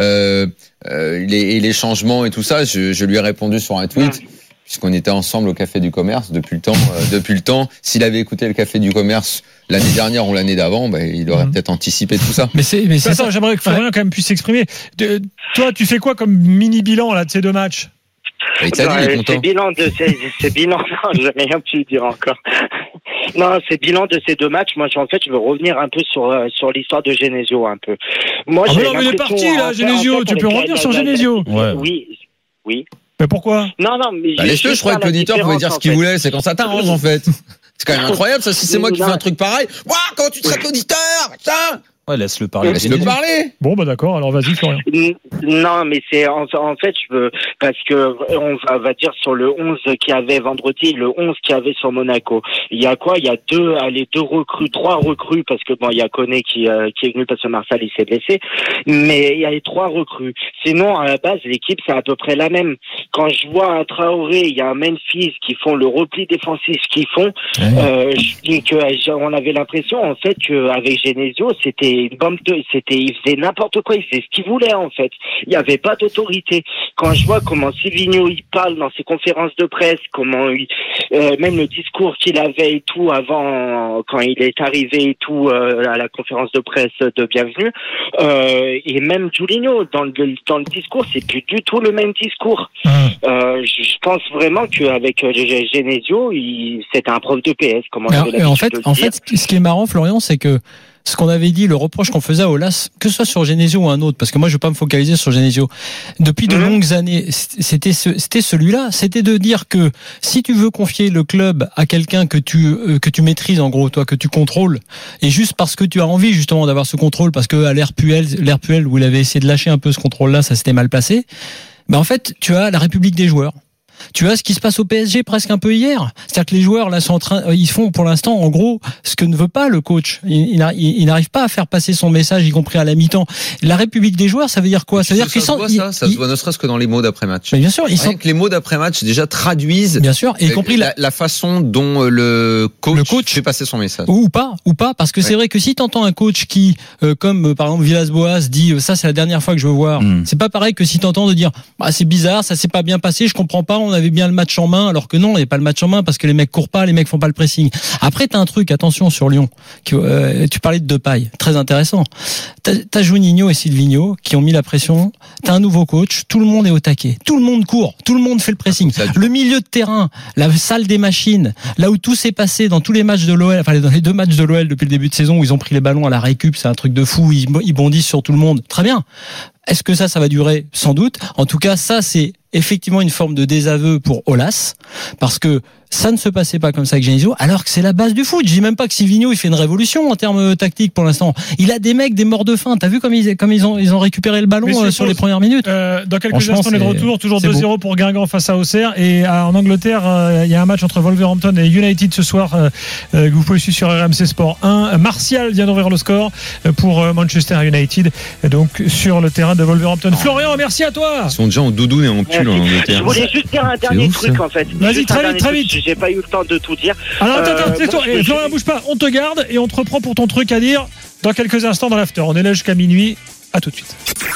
les changements et tout ça. Je lui ai répondu sur un tweet. Puisqu'on était ensemble au Café du Commerce depuis le temps. S'il avait écouté le Café du Commerce l'année dernière ou l'année d'avant, il aurait peut-être anticipé tout ça. Mais c'est ça. J'aimerais que Florian quand même puisse s'exprimer. Toi, tu fais quoi comme mini bilan là de ces deux matchs? Il t'a dit, il est content. C'est bilan. Non, j'ai rien pu dire encore. Non, c'est bilan de ces deux matchs. Moi, en fait, je veux revenir un peu sur l'histoire de Genesio un peu. Moi, mais il est parti là, Genesio. Tu peux revenir sur Genesio. Oui. Mais pourquoi? Non, mais laisse-le, je crois que l'auditeur pouvait dire ce qu'il voulait, c'est quand ça t'arrange en fait. C'est quand même incroyable ça, si c'est moi qui fais un truc pareil. Comment tu traites l'auditeur, putain. Ouais, laisse-le parler. Bon, d'accord, alors vas-y, Florian. Non, mais c'est en fait, je veux, parce que on va dire sur le 11 qu'il y avait vendredi, le 11 qu'il y avait sur Monaco. Il y a quoi? Il y a trois recrues, parce que il y a Koné qui est venu parce que Marcel il s'est blessé, mais il y a les 3 recrues. Sinon, à la base, l'équipe, c'est à peu près la même. Quand je vois un Traoré, il y a un Memphis qui font le repli défensif qu'ils font, je dis que on avait l'impression, en fait, qu'avec Genesio, il faisait n'importe quoi, il faisait ce qu'il voulait en fait. Il n'y avait pas d'autorité. Quand je vois comment Silvino il parle dans ses conférences de presse, comment même le discours qu'il avait et tout avant, quand il est arrivé et tout à la conférence de presse de bienvenue, et même Julinho dans le discours, c'est plus du tout le même discours. Je pense vraiment qu'avec Genesio, c'était un prof de PS. En fait, ce qui est marrant, Florian, c'est que ce qu'on avait dit, le reproche qu'on faisait à Olas, que ce soit sur Genesio ou un autre, parce que moi je ne vais pas me focaliser sur Genesio, depuis de longues années, c'était celui-là, c'était de dire que si tu veux confier le club à quelqu'un que tu maîtrises en gros, toi, que tu contrôles, et juste parce que tu as envie justement d'avoir ce contrôle, parce que à l'ère Puel où il avait essayé de lâcher un peu ce contrôle-là, ça s'était mal passé, en fait tu as la République des joueurs. Tu vois ce qui se passe au PSG presque un peu hier. C'est-à-dire que les joueurs là sont ils font pour l'instant en gros ce que ne veut pas le coach. Il n'arrive pas à faire passer son message, y compris à la mi-temps. La République des joueurs, ça veut dire quoi? Ça veut dire qu'ils sont. Ça se voit ne serait-ce que dans les mots d'après-match. Mais bien sûr, que les mots d'après-match déjà traduisent. Bien sûr, y compris la façon dont le coach fait passer son message. Ou pas, parce que c'est vrai que si t'entends un coach qui, comme par exemple Villas-Boas dit ça c'est la dernière fois que je veux voir, c'est pas pareil que si t'entends de dire c'est bizarre, ça s'est pas bien passé, je comprends pas. On avait bien le match en main, alors que non, il n'y a pas le match en main parce que les mecs courent pas, les mecs font pas le pressing. Après, t'as un truc, attention sur Lyon, tu parlais de Depay, très intéressant. T'as Juninho et Silvino qui ont mis la pression. T'as un nouveau coach, tout le monde est au taquet, tout le monde court, tout le monde fait le pressing. Le milieu de terrain, la salle des machines, là où tout s'est passé dans tous les matchs de l'OL, enfin dans les 2 matchs de l'OL depuis le début de saison où ils ont pris les ballons à la récup, c'est un truc de fou, ils bondissent sur tout le monde. Très bien. Est-ce que ça va durer? Sans doute. En tout cas, ça, c'est effectivement une forme de désaveu pour Olas, parce que ça ne se passait pas comme ça avec Genesio, alors que c'est la base du foot. Je dis même pas que Silvino il fait une révolution en termes tactiques pour l'instant. Il a des mecs, des morts de faim. T'as vu comme ils ont récupéré le ballon sur les premières minutes. Dans quelques instants, on est de retour, toujours 2-0 pour Guingamp face à Auxerre. Et en Angleterre, il y a un match entre Wolverhampton et United ce soir que vous pouvez suivre sur RMC Sport 1. Martial vient d'ouvrir le score pour Manchester United, donc sur le terrain de Wolverhampton. Florian, merci à toi. Ils sont déjà en doudoune et en pull en Angleterre. Je voulais juste dire un dernier truc en fait. Vas-y, très vite. J'ai pas eu le temps de tout dire. Alors attends, Florian, bouge pas, on te garde et on te reprend pour ton truc à dire dans quelques instants dans l'after. On est là jusqu'à minuit. À tout de suite.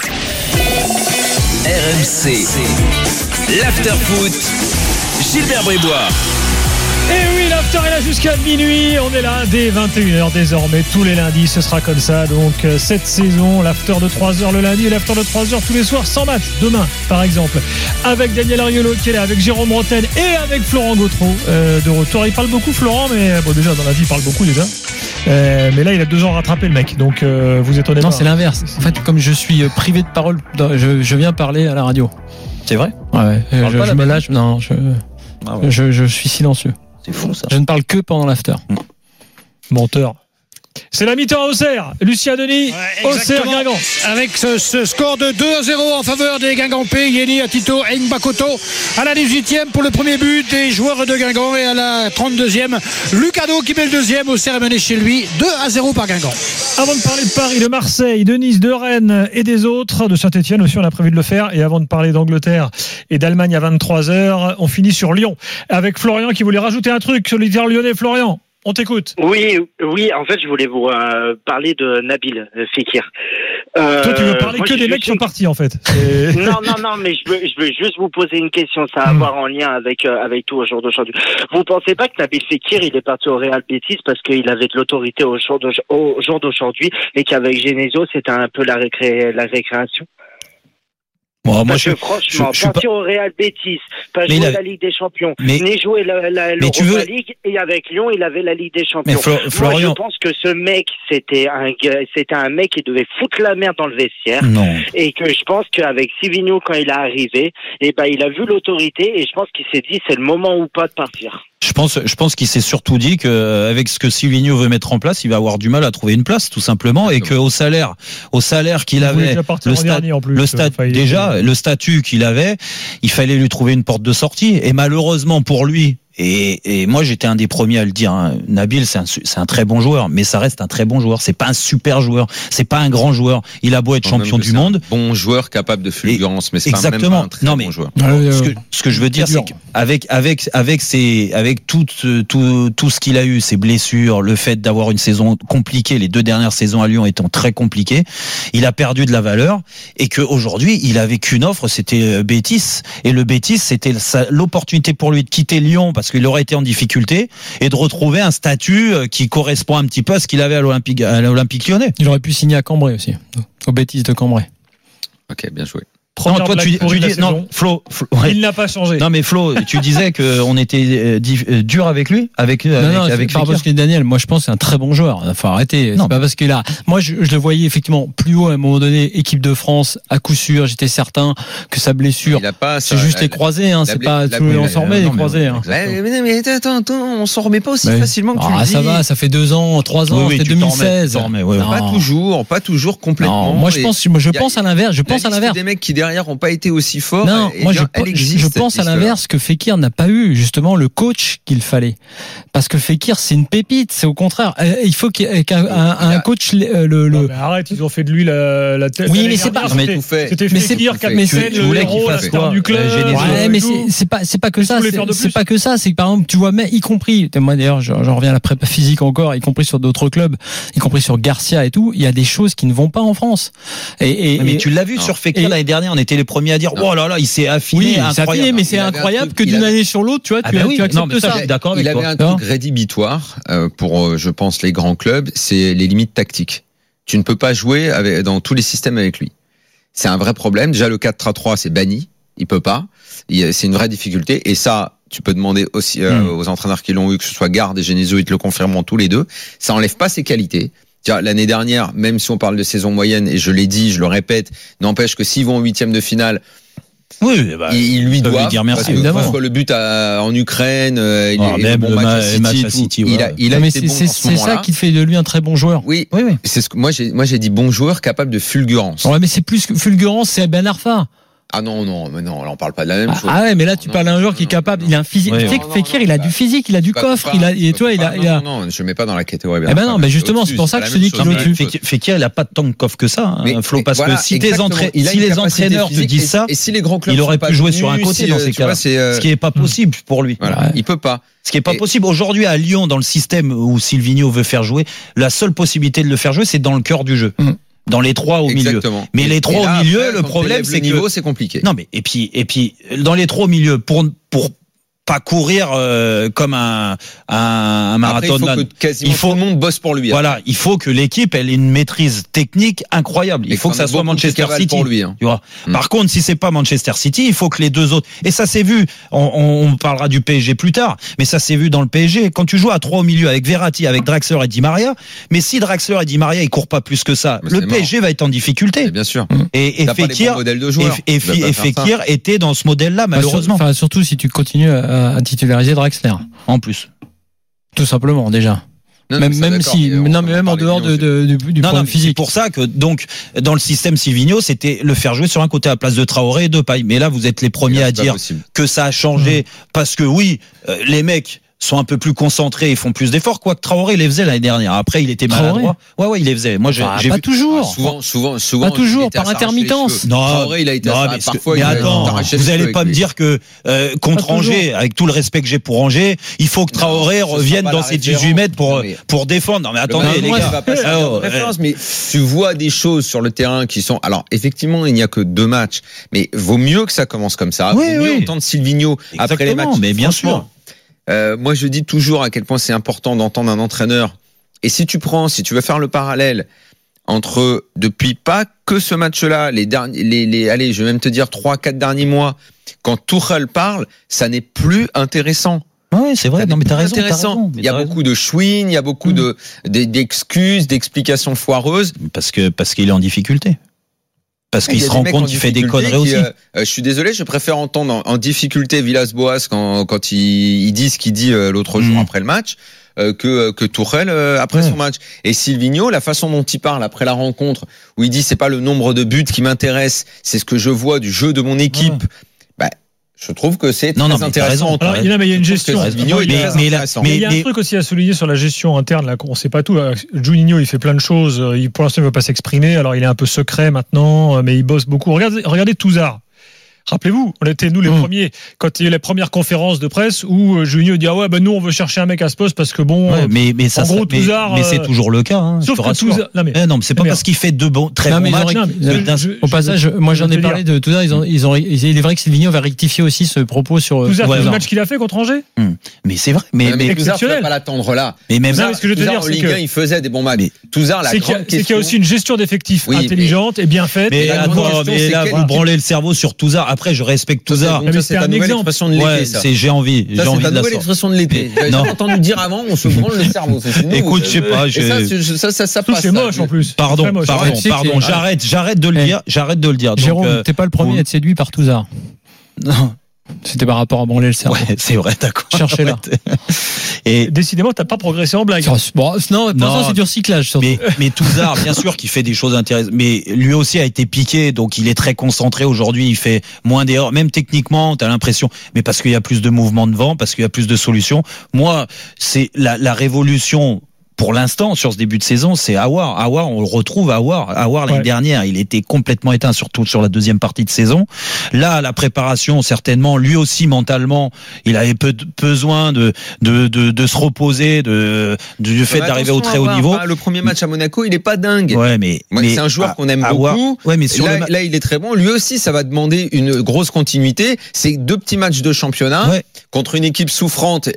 RMC, l'after foot, Gilbert Brébois. Et oui, l'after est là jusqu'à minuit. On est là dès 21h désormais. Tous les lundis, ce sera comme ça. Donc, cette saison, l'after de 3h le lundi et l'after de 3h tous les soirs sans match. Demain, par exemple, avec Daniel Ariolo qui est là, avec Jérôme Rotten et avec Florent Gautreau de retour. Il parle beaucoup, Florent, mais bon, déjà, dans la vie, il parle beaucoup déjà. Mais là, il a 2 ans à rattraper le mec. Donc, vous êtes honnête. Non, c'est l'inverse. En fait, comme je suis privé de parole, je viens parler à la radio. C'est vrai? Ouais. Je me lâche. Non, je suis silencieux. C'est fou ça. Je ne parle que pendant l'after. Menteur. C'est la mi-temps à Auxerre. Lucien Denis, Auxerre Guingamp. Avec ce score de 2-0 en faveur des Guingampais, Yeni Atito et Mbakoto à la 18e pour le premier but des joueurs de Guingamp et à la 32e, Lucado qui met le deuxième. Auxerre est mené chez lui 2-0 par Guingamp. Avant de parler de Paris, de Marseille, de Nice, de Rennes et des autres, de Saint-Etienne aussi, on a prévu de le faire. Et avant de parler d'Angleterre et d'Allemagne à 23h, on finit sur Lyon avec Florian qui voulait rajouter un truc sur l'hiver lyonnais. Florian, on t'écoute. Oui, en fait, je voulais vous parler de Nabil Fekir. Toi, tu veux parler que des mecs qui sont partis, en fait. Non, mais je veux juste vous poser une question, ça a à voir en lien avec tout au jour d'aujourd'hui. Vous pensez pas que Nabil Fekir, il est parti au Real Betis parce qu'il avait de l'autorité au jour d'aujourd'hui et qu'avec Genesio, c'était un peu la récréation? Bon, parce que franchement, partir au Real Betis, pas jouer la Ligue des Champions, ni jouer l'Europa League, et avec Lyon, il avait la Ligue des Champions. Moi, je pense que ce mec, c'était un mec qui devait foutre la merde dans le vestiaire. Non. Et que je pense qu'avec Silvinho, quand il est arrivé, il a vu l'autorité et je pense qu'il s'est dit, c'est le moment ou pas de partir. Je pense qu'il s'est surtout dit qu'avec ce que Silvinho veut mettre en place, il va avoir du mal à trouver une place, tout simplement, et qu'au salaire qu'il avait, le statut qu'il avait, il fallait lui trouver une porte de sortie. Et malheureusement pour lui, et moi j'étais un des premiers à le dire, hein, Nabil c'est un très bon joueur, mais ça reste un très bon joueur. C'est pas un super joueur, c'est pas un grand joueur. Il a beau être champion du monde, bon joueur capable de fulgurance, mais c'est exactement. Même pas un très bon joueur. Ce que je veux dire, c'est qu'avec tout ce qu'il a eu, ses blessures, le fait d'avoir une saison compliquée, les 2 dernières saisons à Lyon étant très compliquées, il a perdu de la valeur et qu'aujourd'hui il avait qu'une offre, c'était Betis, et le Betis c'était l'opportunité pour lui de quitter Lyon parce qu'il aurait été en difficulté et de retrouver un statut qui correspond un petit peu à ce qu'il avait à l'Olympique Lyonnais. Il aurait pu signer à Cambrai aussi, au Betis de Cambrai. Ok, bien joué. Non, toi tu dis non, Flo ouais. Il n'a pas changé. Non mais Flo, tu disais qu'on était dur avec lui, avec pas parce que Daniel, moi je pense que c'est un très bon joueur. Il faut arrêter. C'est pas parce qu'il a. Moi je le voyais effectivement plus haut à un moment donné, équipe de France à coup sûr. J'étais certain que sa blessure, c'est juste les croisés. C'est pas on s'en remet les croisés. Mais attends, on s'en remet pas aussi facilement que tu le dis. Ça va, ça fait 2 ans, 3 ans, c'était 2016. Pas toujours complètement. Moi je pense à l'inverse. Je pense à l'inverse. Des mecs qui derrière ont pas été aussi forts. Non, moi je pense à l'inverse que Fekir n'a pas eu justement le coach qu'il fallait. Parce que Fekir c'est une pépite, c'est au contraire. Il faut qu'un coach Non, mais arrête, ils ont fait de lui la tête. Oui, mais c'est pas. C'était Fekir qui a Messène, le héros, la star du club. Ouais, mais c'est pas que ça. C'est pas que ça. C'est que par exemple, tu vois, mais y compris. Moi d'ailleurs, j'en reviens à la prépa physique encore, y compris sur d'autres clubs, y compris sur Garcia et tout. Il y a des choses qui ne vont pas en France. Mais tu l'as vu sur Fekir l'année dernière, on était les premiers à dire oh là là, il s'est affiné, incroyable. Mais c'est incroyable que d'une année sur l'autre, tu vois, tu acceptes ça. D'accord avec toi. Il avait un truc rédhibitoire pour, je pense, les grands clubs, c'est les limites tactiques. Tu ne peux pas jouer dans tous les systèmes avec lui. C'est un vrai problème. Déjà, le 4-3-3, c'est banni. Il peut pas. C'est une vraie difficulté. Et ça, tu peux demander aussi aux entraîneurs qui l'ont eu, que ce soit Garde et Genesio, ils te le confirmeront tous les deux. Ça enlève pas ses qualités. L'année dernière, même si on parle de saison moyenne, et je l'ai dit, je le répète, n'empêche que s'ils vont en 8e de finale, il lui doit dire merci. Parce que le but en Ukraine, même bon le match à City, il a été bon c'est ça qui fait de lui un très bon joueur. Oui. C'est ce que moi j'ai dit, bon joueur capable de fulgurance. Ouais, mais c'est plus que fulgurance, c'est Ben Arfa. Ah non, là on parle pas de la même chose. Ah ouais, mais là tu parles d'un joueur qui est capable, il a un physique. Fekir, il a du physique, il a du coffre, Non, je mets pas dans la catégorie. Eh ben non, mais justement, c'est pour ça que je te dis qu'il est au-dessus. Fekir, il a pas tant de coffre que ça, Flo, parce que si les entraîneurs te disent ça, et si les grands clubs, il aurait pu jouer sur un côté dans ces cas-là. Ce qui est pas possible pour lui. Il peut pas. Ce qui est pas possible aujourd'hui à Lyon, dans le système où Silvinho veut faire jouer, la seule possibilité de le faire jouer, c'est dans le cœur du jeu. Dans les 3 au milieu. Mais les 3 au milieu, le problème c'est que niveau c'est compliqué. Non mais et puis dans les 3 au milieu pour pas courir comme un marathonman. Il faut que le monde bosse pour lui. Voilà, il faut que l'équipe elle ait une maîtrise technique incroyable. Il faut que ça soit Manchester City pour lui. Tu vois. Par contre, si c'est pas Manchester City, il faut que les deux autres. Et ça s'est vu. On parlera du PSG plus tard, mais ça s'est vu dans le PSG quand tu joues à 3 au milieu avec Verratti, avec Draxler et Di Maria. Mais si Draxler et Di Maria ils courent pas plus que ça, le PSG va être en difficulté. Bien sûr. Et Fekir était dans ce modèle-là malheureusement. Enfin, surtout si tu continues à titulariser Draxler. En plus. Tout simplement, déjà. Même en dehors du point physique. C'est pour ça que, donc, dans le système Silvinho, c'était le faire jouer sur un côté à la place de Traoré et de Paille. Mais là, vous êtes les premiers à dire que ça a changé parce que oui, les mecs, sont un peu plus concentrés et font plus d'efforts, quoique Traoré il les faisait l'année dernière. Après il était maladroit. Ouais, il les faisait. Moi j'ai pas vu toujours. Souvent. Pas toujours, par intermittence. Non, Traoré, il a été parfois. Mais attends, vous allez pas me dire que contre Angers, avec tout le respect que j'ai pour Angers, il faut que Traoré revienne dans ses 18 mètres pour défendre. Non mais attendez les gars. Mais tu vois des choses sur le terrain qui sont. Alors effectivement, il n'y a que 2 matchs, mais vaut mieux que ça commence comme ça. Vaut mieux entendre Silvinho après les matchs. Mais bien sûr. Moi, je dis toujours à quel point c'est important d'entendre un entraîneur. Et si tu veux faire le parallèle entre, depuis pas que ce match-là, allez, je vais même te dire 3-4 derniers mois, quand Tuchel parle, ça n'est plus intéressant. Ouais, c'est vrai. Non, mais t'as raison. Il y a beaucoup de chouines, il y a beaucoup d'excuses, d'explications foireuses. Parce qu'il est en difficulté. Parce qu'il se rend compte qu'il fait des conneries aussi. Je suis désolé, je préfère entendre en difficulté Villas-Boas quand il dit ce qu'il dit l'autre jour après le match que Tuchel après son match. Et Silvinho, la façon dont il parle après la rencontre, où il dit c'est pas le nombre de buts qui m'intéresse, c'est ce que je vois du jeu de mon équipe. Je trouve que c'est très intéressant. Alors, il y a une gestion. Mais il y a un truc aussi à souligner sur la gestion interne. Là, on ne sait pas tout. Juninho, il fait plein de choses. Pour l'instant, il ne veut pas s'exprimer. Alors, il est un peu secret maintenant, mais il bosse beaucoup. Regardez Touzard. Rappelez-vous, on était nous les premiers quand il y a eu les premières conférences de presse où Juninho dit nous on veut chercher un mec à ce poste parce que mais ça, en gros Touzard mais c'est toujours le cas sauf que Touzard non mais c'est pas parce qu'il fait très bons matchs. Au passage, moi j'en ai parlé de Touzard, il est vrai que Silvinho va rectifier aussi ce propos sur Touzard, le match qu'il a fait contre Angers. Mais c'est vrai, mais Touzard, tu vas pas l'attendre là. Mais même ça, ce que je veux te dire, c'est que il faisait des bons matchs. Touzard, la grande question, c'est qu'il y a aussi une gestion d'effectifs intelligente et bien faite. Mais là vous branlez le cerveau sur Touzard. Après je respecte Touzard. C'est un exemple. J'ai envie de la sorte. C'est l'expression de l'été. J'ai entendu dire avant, on se branle le cerveau. Écoute, je sais pas. Ça passe. C'est moche en plus. Pardon. J'arrête de le dire. Jérôme, t'es pas le premier à être séduit par Touzard. Non. C'était par rapport à branler le cerveau. Ouais, c'est vrai, d'accord. Cherchez-la. Et décidément, t'as pas progressé en blague. Bon, non, c'est du recyclage. Mais Touzard, bien sûr qu'il fait des choses intéressantes. Mais lui aussi a été piqué, donc il est très concentré aujourd'hui. Il fait moins d'erreurs. Même techniquement, t'as l'impression. Mais parce qu'il y a plus de mouvements de vent, parce qu'il y a plus de solutions. Moi, c'est la révolution. Pour l'instant, sur ce début de saison, c'est Aouar. Aouar, on le retrouve Aouar l'année dernière. Il était complètement éteint, surtout sur la deuxième partie de saison. Là, la préparation, certainement, lui aussi, mentalement, il avait besoin de se reposer, du fait d'arriver au très haut niveau. Le premier match à Monaco, il est pas dingue. Ouais, mais c'est un joueur qu'on aime beaucoup. Ouais, mais là, il est très bon. Lui aussi, ça va demander une grosse continuité. C'est 2 petits matchs de championnat contre une équipe souffrante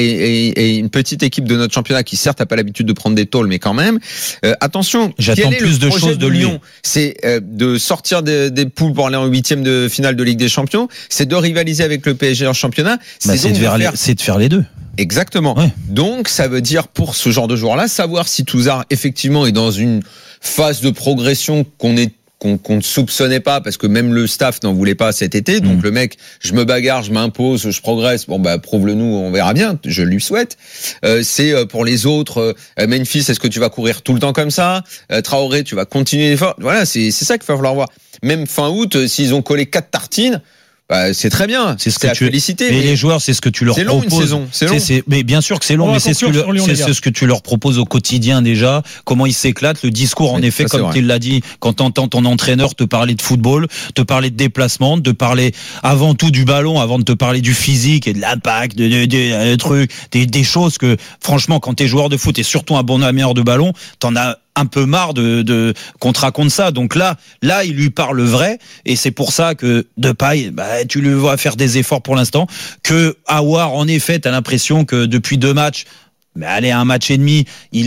et une petite équipe de notre championnat qui, certes, n'a pas l'habitude de prendre des tôles, mais quand même, attention. J'attends plus de choses de Lyon. C'est de sortir des poules pour aller en 8e de finale de Ligue des Champions. C'est de rivaliser avec le PSG en championnat. C'est de faire les deux. Exactement. Ouais. Donc, ça veut dire pour ce genre de joueur-là, savoir si Touzard effectivement est dans une phase de progression qu'on ne soupçonnait pas parce que même le staff n'en voulait pas cet été. Donc le mec, je me bagarre, je m'impose, je progresse. Bon prouve-le-nous, on verra bien. Je lui souhaite. C'est pour les autres. Memphis, est-ce que tu vas courir tout le temps comme ça? Traoré, tu vas continuer l'effort. Voilà, c'est ça qu'il va falloir voir. Même fin août, s'ils ont collé 4 tartines. C'est très bien, c'est ce que tu féliciter. Mais les joueurs, c'est ce que tu leur proposes. C'est long une saison, c'est long. Mais bien sûr que c'est long, mais c'est ce que tu leur proposes au quotidien déjà. Comment ils s'éclatent, le discours en effet, comme tu l'as dit, quand t'entends ton entraîneur te parler de football, te parler de déplacement, te parler avant tout du ballon, avant de te parler du physique et de l'impact, de trucs, des choses que franchement, quand t'es joueur de foot et surtout un bon amateur de ballon, t'en as un peu marre qu'on te raconte ça. Donc là, il lui parle vrai, et c'est pour ça que Depay, tu le vois faire des efforts pour l'instant. Que Aouar, en effet, t'as l'impression que depuis 2 matchs, un match et demi, il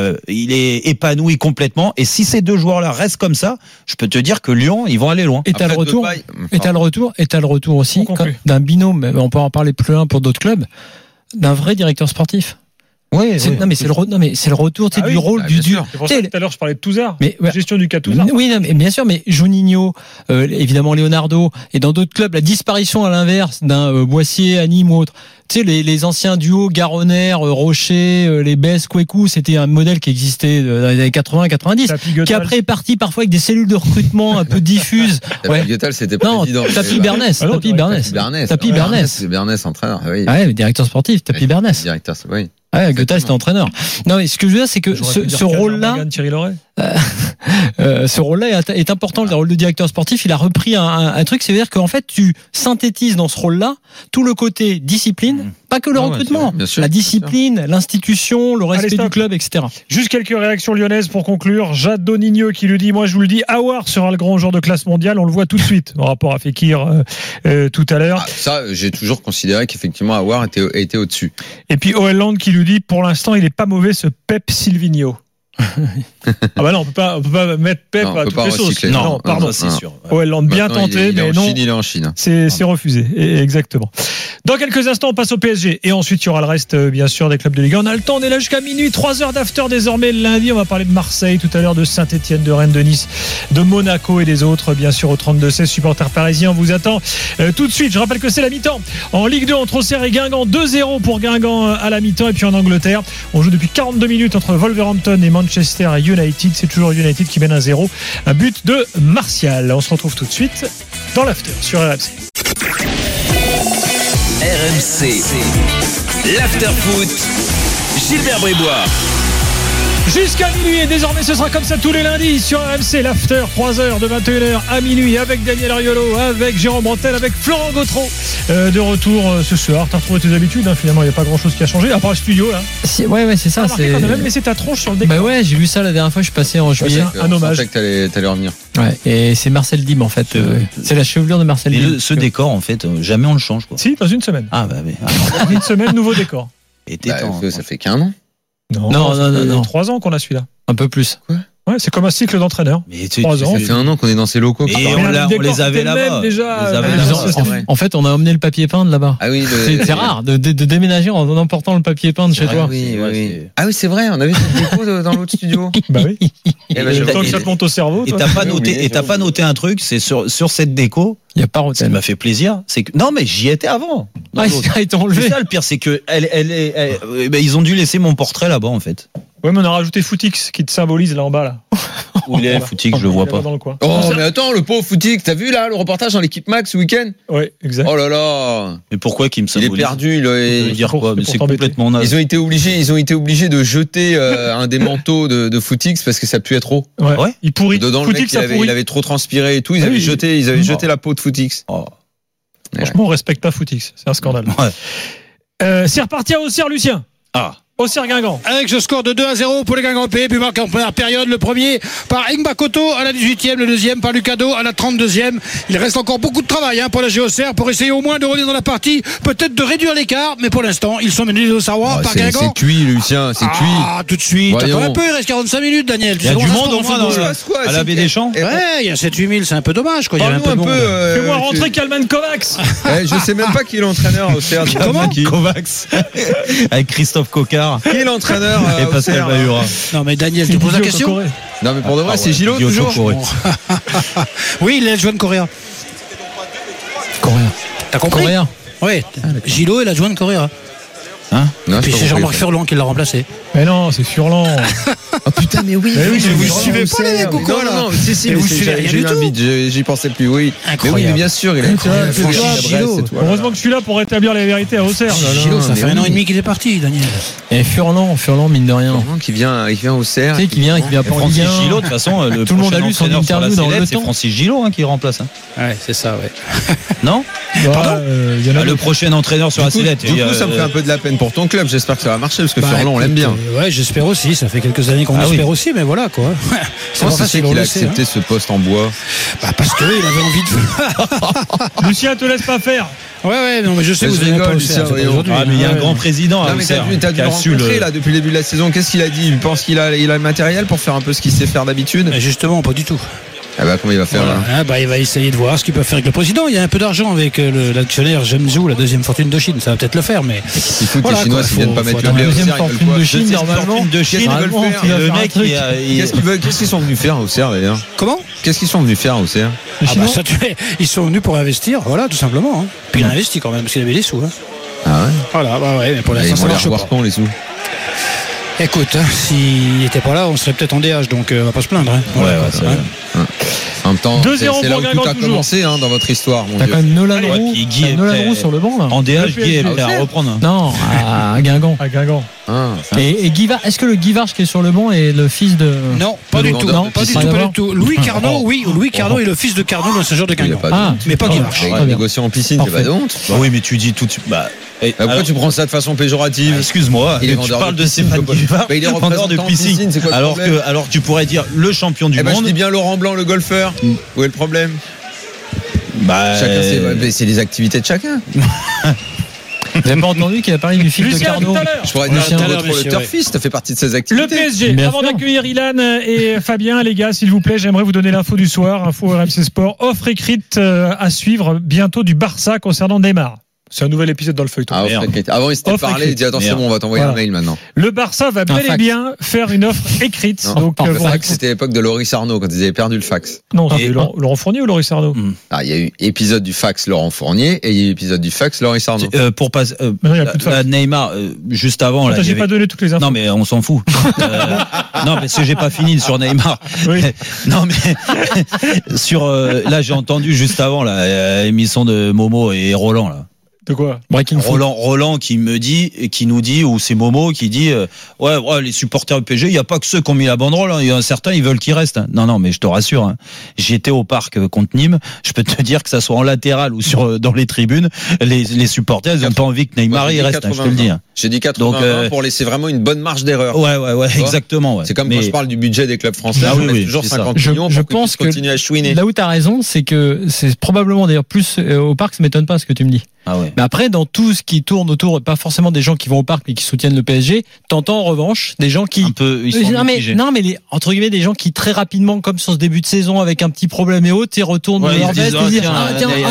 est épanoui complètement. Et si ces 2 joueurs-là restent comme ça, je peux te dire que Lyon, ils vont aller loin. Et t'as le retour aussi d'un binôme. On peut en parler plus loin pour d'autres clubs, d'un vrai directeur sportif. Oui, Non mais c'est le retour du rôle du C'est pour ça que tout à l'heure je parlais de Touzard. Mais gestion du cas Touzard. Oui, non, mais bien sûr, mais Juninho, évidemment Leonardo, et dans d'autres clubs, la disparition à l'inverse d'un Boissier, Nîmes ou autre. Tu sais, les anciens duos Garonner, Rocher, les Bess, Kwekou, c'était un modèle qui existait dans les années 80-90, qui après est parti parfois avec des cellules de recrutement un peu diffuses. Tapi Götal, c'était président. Tapi Bernès. Tapi Bernès. C'est Bernès, entraîneur. Oui. Ah ouais, directeur sportif, Tapi Bernès. Directeur, oui. Ouais, Götal c'était entraîneur. Non, mais ce que je veux dire, c'est que ce rôle-là, ce rôle-là est important, le rôle de directeur sportif. Il a repris un truc, c'est-à-dire qu'en fait, tu synthétises dans ce rôle-là tout le côté discipline, pas que le recrutement, la discipline, l'institution, le respect du club, etc. Juste quelques réactions lyonnaises pour conclure. Jade Doninho qui lui dit, moi je vous le dis, Aouar sera le grand joueur de classe mondiale, on le voit tout de suite, en rapport à Fekir tout à l'heure. Ça, j'ai toujours considéré qu'effectivement Aouar était au-dessus. Et puis Oeland qui lui dit, pour l'instant, il est pas mauvais ce Pep Silvinho. Ah bah non, on peut pas mettre Pep à toutes les sauces. Non, pardon, c'est sûr. Oeland bien tenté, mais non. Il est en Chine. C'est refusé, exactement. Dans quelques instants, on passe au PSG et ensuite il y aura le reste, bien sûr, des clubs de Ligue 1. On a le temps, on est là jusqu'à minuit, 3 heures d'after désormais le lundi. On va parler de Marseille tout à l'heure, de Saint-Etienne, de Rennes, de Nice, de Monaco et des autres, bien sûr, au 32-16. Supporters parisiens, on vous attend tout de suite. Je rappelle que c'est la mi-temps en Ligue 2 entre Auxerre et Guingamp, 2-0 pour Guingamp à la mi-temps. Et puis en Angleterre, on joue depuis 42 minutes entre Wolverhampton et Manchester United. C'est toujours United qui mène 1-0. Un but de Martial. On se retrouve tout de suite dans l'after sur RMC. RMC, l'after foot, Gilbert Brébois. Jusqu'à minuit et désormais ce sera comme ça tous les lundis sur RMC, l'after, 3h de 21h à minuit avec Daniel Ariolo, avec Jérôme Brantel, avec Florent Gautreau de retour ce soir. T'as retrouvé tes habitudes, finalement il n'y a pas grand chose qui a changé à part le studio là. Ouais c'est ça. C'est... T'as même laissé ta tronche sur le décor. Bah ouais, j'ai vu ça la dernière fois, je suis passé en juillet. Un hommage. Je pensais que t'allais revenir. Ouais, et c'est Marcel Dim en fait. C'est la chevelure de Marcel Dim. Ce décor en fait, jamais on le change quoi. Si, dans une semaine. Ah bah mais. Une semaine, nouveau décor. Et temps, ça fait qu'un an. Non. 3 ans qu'on a celui-là. Un peu plus. Quoi ? Ouais, c'est comme un cycle d'entraîneur. 3 ans. Ça fait 1 an qu'on est dans ces locaux. Et on les avait là-bas. En fait, on a emmené le papier peindre là-bas. Ah oui, c'est rare de déménager en emportant le papier peindre chez toi. Ah oui, c'est vrai, on avait cette déco dans l'autre studio. Bah oui. Tant que ça te monte au cerveau. Et t'as pas noté un truc, c'est sur cette déco. Il y a pas Rotten. Ça m'a fait plaisir. C'est que non mais j'y étais avant. Ça a été enlevé. C'est ça le pire, c'est que ils ont dû laisser mon portrait là-bas en fait. Ouais, mais on a rajouté Footix qui te symbolise là en bas là. Où il est Footix, je le vois pas. Dans le coin. Oh mais attends, le pauvre Footix, t'as vu là le reportage dans l'équipe Max ce week-end ? Ouais, exact. Oh là là. Mais pourquoi qu'il me symbolise ? Il est perdu, il veut dire quoi ? Mais c'est complètement naze. Ils ont été obligés de jeter un des manteaux de Footix parce que ça puait trop. Ouais. Il pourrit. Dedans le mec, il avait trop transpiré et tout, ils avaient jeté la peau de Footix. Franchement, on respecte pas Footix, c'est un scandale. C'est reparti à Auxerre, Lucien. Auxerre Guingamp. Avec ce score de 2-0 pour les Guingampais, puis marqué en première période, le premier par Mbakoto à la 18e, le deuxième par Lucado à la 32e. Il reste encore beaucoup de travail pour la Auxerre pour essayer au moins de revenir dans la partie, peut-être de réduire l'écart, mais pour l'instant, ils sont menés aux Auxerrois par Guingamp. C'est cuit, Lucien, c'est cuit. Ah, tout de suite. Attends un peu, il reste 45 minutes, Daniel. Il y a du monde au moins à la baie des Champs. Ouais, il y a 7-8 000, c'est un peu dommage. Il y a un peu. Fais-moi rentrer Kalman Kovacs. Je sais même pas qui est l'entraîneur Auxerre. Comment Kovacs avec Christophe Cocard. Qui est l'entraîneur et Pascal Bahura. Non mais Daniel, tu poses la question. Non mais pour de vrai, c'est Gilo toujours. Oui, il est adjoint de Correa. T'as compris ? Correa. Oui, Gilo est l'adjoint de Correa. Et puis c'est Jean-Marc Furlan qui l'a remplacé. Mais non, c'est Furlan. Oh putain, mais oui. Vous suivez pas les mecs ou quoi là ? Non, si, mais j'ai eu un vide, j'y pensais plus, oui. Mais oui, mais bien sûr, il a heureusement que je suis là pour rétablir la vérité à Auxerre. Gilo, ça fait 1 an et demi qu'il est parti, Daniel. Et Furlan, mine de rien. Qui vient à Auxerre. Tu sais, qui vient pas en Ligue 1. Francis Gilo, de toute façon, tout le monde a lu son interview dans le temps. C'est Francis Gilo qui remplace. Ouais, c'est ça, ouais. Non ? Pardon ? Le prochain entraîneur sur la sellette. Du coup, ça me fait un peu de la peine pour ton club. J'espère que ça va marcher parce que Furlan, on l'aime bien. Ouais, j'espère aussi. Ça fait quelques années qu'on espère aussi, mais voilà quoi. Comment ça c'est qu'il a accepté ce poste en bois ? Parce qu'il avait envie de. Lucien, te laisse pas faire. Ouais, non, mais je sais que vous n'avez pas Auxerre aujourd'hui. Ah, mais il y a un grand président à Auxerre. T'as dû le rencontrer là depuis le début de la saison. Qu'est-ce qu'il a dit ? Il pense qu'il a le matériel pour faire un peu ce qu'il sait faire d'habitude ? Justement, pas du tout. Ah bah, comment il va faire là? Il va essayer de voir ce qu'il peut faire avec le président. Il y a un peu d'argent avec l'actionnaire Zhengzhou, la deuxième fortune de Chine. Ça va peut-être le faire, mais. S'il fout les Chinois, s'ils viennent pas mettre le blé au cerf, ils veulent quoi? De Chine, normalement. De Chine, le mec, qu'est-ce qu'ils sont venus faire au cerf d'ailleurs? Comment? Qu'est-ce qu'ils sont venus faire au cerf? Ils sont venus pour investir, voilà, tout simplement. Puis il a investi quand même, parce qu'il avait des sous. Ah ouais? Voilà, mais pour l'instant, ça marche pas. Quand les sous? Écoute, s'il n'était pas là, on serait peut-être en DH, donc on va pas se plaindre. En même temps, 2-0 c'est là pour où Guingamp tout a toujours. commencé dans votre histoire, mon T'as Dieu. quand même Nolan Roux. Nolan Roux sur le banc, là. En DH, Guy est prêt à reprendre. Non, à Guingamp. À Guingamp. Et Guivard, est-ce que le Guivarch qui est sur le banc est le fils de. Non, pas du tout. Non, Pas du tout. Louis Cardot, oui. Louis Cardot est le fils de Cardot dans ce genre de Guingamp. Mais pas Guivarch. Il a négocié en piscine, c'est pas de honte. Oui, mais tu dis tout de suite. Pourquoi tu prends ça de façon péjorative? Excuse-moi, tu parles de Stéphane Guivard, il est vendeur de piscine, c'est quoi le problème? alors que tu pourrais dire le champion du monde. Je dis bien Laurent Blanc, le golfeur. Où est le problème? Chacun, c'est les activités de chacun. Vous n'avez pas entendu qu'il a parlé du fils de Carnot? Je pourrais dire le turfiste, ça fait partie de ses activités. Le PSG, avant d'accueillir Ilan et Fabien, les gars, s'il vous plaît, j'aimerais vous donner l'info du soir, info RMC Sport, offre écrite à suivre bientôt du Barça concernant Neymar. C'est un nouvel épisode dans le feuilleton. Avant, il s'était parlé, il dit attends, c'est bon, on va t'envoyer un mail maintenant. Le Barça va bel et bien faire une offre écrite. Donc, le fax, c'était l'époque de Loris Arnaud, quand ils avaient perdu le fax. Non, c'était Laurent Fournier ou Loris Arnaud? Il y a eu épisode du fax Laurent Fournier et il y a eu épisode du fax Loris Arnaud. Pour passer, Neymar, juste avant. Attends, j'ai pas donné toutes les infos. Non, mais on s'en fout. Non, parce que j'ai pas fini sur Neymar. Oui. Non, mais sur, là, j'ai entendu juste avant, l'émission de Momo et Roland, là. De quoi? Roland qui nous dit, ou c'est Momo qui dit, les supporters du PSG, il n'y a pas que ceux qui ont mis la banderole, il y a certains, ils veulent qu'ils restent. Non, mais je te rassure, j'étais au parc contre Nîmes, je peux te dire que ça soit en latéral ou dans les tribunes, les supporters, ils n'ont pas envie que Neymar y reste, je te le dis. J'ai dit 80 pour laisser vraiment une bonne marge d'erreur. Ouais, exactement. Ouais. C'est comme quand je parle du budget des clubs français, toujours 50 millions je pour pense que continuer à chouiner. Là où tu as raison, c'est que c'est probablement d'ailleurs plus au parc, ça m'étonne pas ce que tu me dis. Mais après, dans tout ce qui tourne autour, pas forcément des gens qui vont au parc mais qui soutiennent le PSG, t'entends en revanche des gens qui ils sont mais entre guillemets des gens qui très rapidement, comme sur ce début de saison avec un petit problème et autres, ils retournent dans leur veste et disent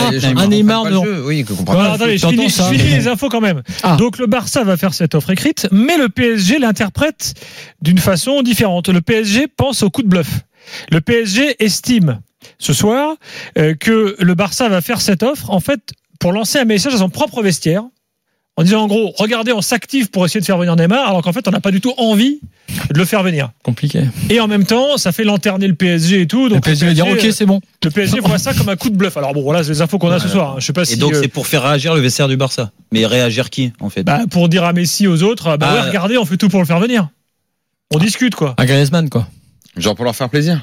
un Neymar. Oui, que comprend. Attendez, je finis les infos quand même. Donc le Barça va faire cette offre écrite, mais le PSG l'interprète d'une façon différente. Le PSG pense au coup de bluff. Le PSG estime ce soir que le Barça va faire cette offre en fait pour lancer un message à son propre vestiaire en disant en gros, regardez, on s'active pour essayer de faire venir Neymar, alors qu'en fait on n'a pas du tout envie de le faire venir. Compliqué. Et en même temps, ça fait lanterner le PSG et tout. Donc le PSG va dire ok, c'est bon. Le PSG voit ça comme un coup de bluff. Alors bon, voilà, c'est les infos qu'on a ce soir. Je sais pas si. Et donc c'est pour faire réagir le vestiaire du Barça. Mais réagir qui en fait? Pour dire à Messi, aux autres, regardez, on fait tout pour le faire venir. On discute quoi. À Griezmann quoi. Genre pour leur faire plaisir.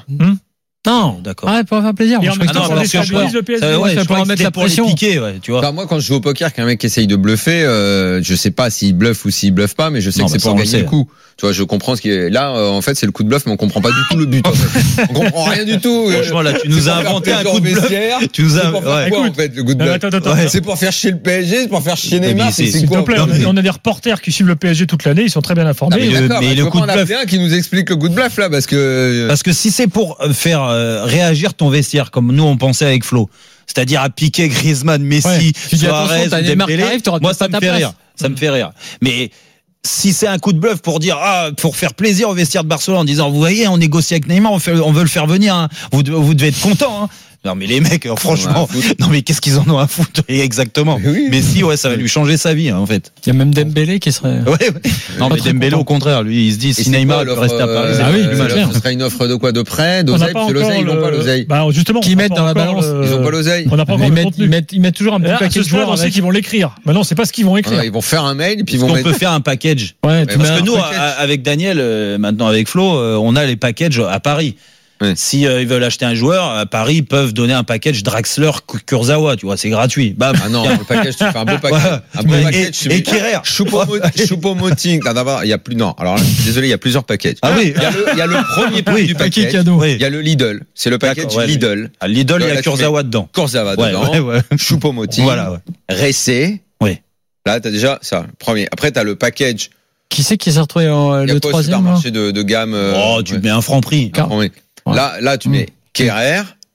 Non, d'accord. Pour faire plaisir. Et en même temps, ça déstabilise le PSG. Ça peut mettre la pression. Tu vois. Moi, quand je joue au poker, qu'un mec essaye de bluffer, je sais pas s'il bluffe ou s'il bluffe pas, mais je sais que c'est pour gagner le coup. Tu vois, je comprends ce qui est là. En fait, c'est le coup de bluff, mais on comprend pas du tout le but. En fait. On comprend rien du tout. Franchement, là, tu nous as inventé un coup de bluff. Tu nous as. En fait, le coup de bluff. Attends. C'est pour faire chier le PSG, c'est pour faire chier Neymar. S'il te plaît, on a des reporters qui suivent le PSG toute l'année, ils sont très bien informés. Mais le coup de bluff, qui nous explique le coup de bluff là, parce que si c'est pour faire réagir ton vestiaire, comme nous on pensait avec Flo, c'est-à-dire à piquer Griezmann, Messi, Suarez, Dembélé, moi ça me fait rire. Ça me fait rire. Mais si c'est un coup de bluff pour dire pour faire plaisir au vestiaire de Barcelone en disant vous voyez on négocie avec Neymar, on veut le faire venir, hein. vous devez être content. Hein. Non mais les mecs, franchement, non mais qu'est-ce qu'ils en ont à foutre exactement. Mais si ça va lui changer sa vie en fait. Il y a même Dembélé qui serait. Non mais Dembélé au contraire, lui il se dit si Neymar peut rester à Paris. Ce serait une offre de quoi, de prêt, d'oseille, parce que l'oseille ils n'ont pas l'oseille. Justement, qui mettent dans la balance. Ils n'ont pas l'oseille. On n'a pas encore le contenu. Ils mettent toujours un petit paquet de joueurs. On sait qu'ils vont l'écrire. Maintenant, c'est pas ce qu'ils vont écrire. Ils vont faire un mail puis on peut faire un package. Parce que nous avec Daniel, maintenant avec Flo, on a les packages à Paris. Si ils veulent acheter un joueur à Paris, ils peuvent donner un package Draxler Kurzawa, tu vois, c'est gratuit. Bam. Non, le package, tu fais un beau package. Un beau package. Et Kerrer. Choupo-Moting. D'abord, il y a plus. Non, alors là, désolé, il y a plusieurs packages. Oui. Il y a le premier prix du package. Il y a le Lidl. C'est le package Lidl. À Lidl, il y a Kurzawa dedans. Kurzawa dedans. Choupo-Moting. Voilà. Ressé. Oui. Là, t'as déjà ça, le premier. Après, t'as le package. Qui c'est qui s'est retrouvé le troisième? Supermarché de gamme. Tu mets un franc prix. Là, tu mets Kerrer,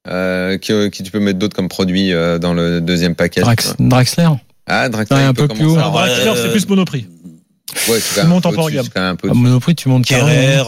Qui tu peux mettre d'autres comme produit dans le deuxième package. Draxler. Ah, Draxler, un peu plus haut. Draxler, c'est plus Monoprix. Ouais, tu montes en gamme. Monoprix, tu montes Kerrer,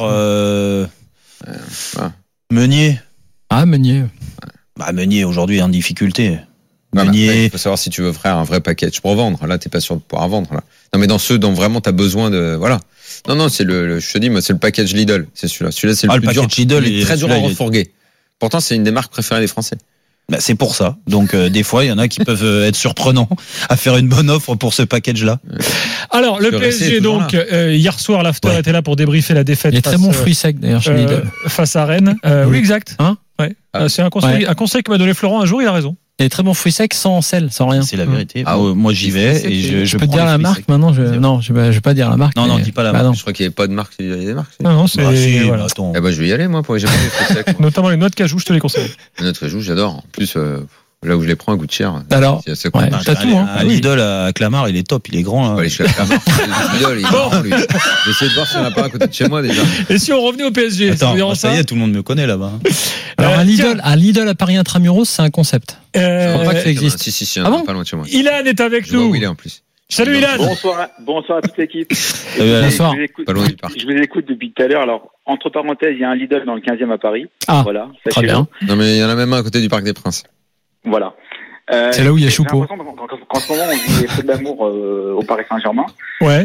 Meunier. Ah, Meunier. Bah, Meunier aujourd'hui en difficulté. Meunier. Il faut savoir si tu veux faire un vrai package pour vendre. Là, t'es pas sûr de pouvoir vendre. Là. Non, mais dans ceux dont vraiment t'as besoin de, voilà. Non, c'est je te dis, moi, c'est le package Lidl. C'est celui-là. Celui-là, c'est le plus dur. Lidl, il est très dur à refourguer. Pourtant, c'est une des marques préférées des Français. Bah, c'est pour ça. Donc, des fois, il y en a qui peuvent être surprenants à faire une bonne offre pour ce package-là. Alors, le PSG, donc, hier soir, l'after était là pour débriefer la défaite. Il est très bon fruit sec, d'ailleurs, chez Lidl. Face à Rennes. Oui, exact. Ouais. C'est un conseil que m'a donné Florent un jour, il a raison. Il est très bon fruit sec sans sel, sans rien. C'est la vérité. Moi, j'y vais et je peux te dire la marque maintenant. Non, je vais pas dire la marque. Non, dis pas la marque. Je crois qu'il n'y avait pas de marque. Il y a des marques. Non, c'est. Voilà. Je vais y aller, moi, pour les fruits secs. Notamment les noix de cajou, je te les conseille. Les noix de cajou, j'adore. En plus, là où je les prends, elles coûtent cher. Alors, t'as tout, hein. Lidl à Clamart, il est top, il est grand. Allez, je suis à Clamart. Lidl, il est grand, lui. J'essaie de voir s'il n'y en a pas à côté de chez moi, déjà. Et si on revenait au PSG? Attends, ça y est, tout le monde me connaît là-bas. Alors, un Lidl à Paris Intramuros, c'est un concept. Je crois pas que ça existe. Si, pas loin de chez moi. Ilan est avec nous. Oui, il est en plus. Salut Ilan. Bonsoir à toute l'équipe. Bonsoir. Je vous écoute depuis tout à l'heure. Alors, entre parenthèses, il y a un Lidl dans le 15e à Paris. Ah, voilà, très bien. Non, mais il y en a même un à côté du Parc des Princes. Voilà. C'est là où il y a Choupeau. J'ai l'impression qu'en ce moment, on vit les feux d'amour au Paris Saint-Germain. Ouais.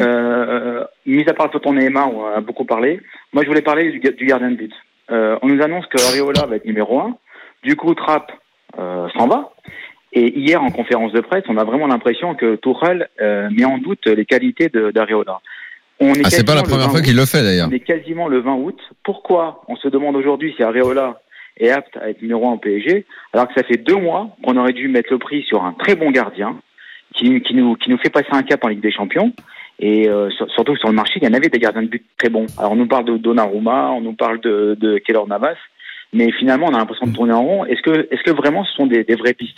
Mis à part Tonton Neymar, on a beaucoup parlé. Moi, je voulais parler du gardien de but. On nous annonce que Areola va être numéro 1. Du coup, Trapp s'en va. Et hier, en conférence de presse, on a vraiment l'impression que Tuchel met en doute les qualités d'Areola. C'est pas la première fois qu'il le fait, d'ailleurs. On est quasiment le 20 août. Pourquoi on se demande aujourd'hui si Areola est apte à être numéro 1 au PSG, alors que ça fait 2 mois qu'on aurait dû mettre le prix sur un très bon gardien qui nous fait passer un cap en Ligue des Champions. Et surtout sur le marché, il y en avait des gardiens de but très bons. Alors on nous parle de Donnarumma, on nous parle de Keylor Navas, mais finalement on a l'impression de tourner en rond. Est-ce que vraiment ce sont des vraies pistes?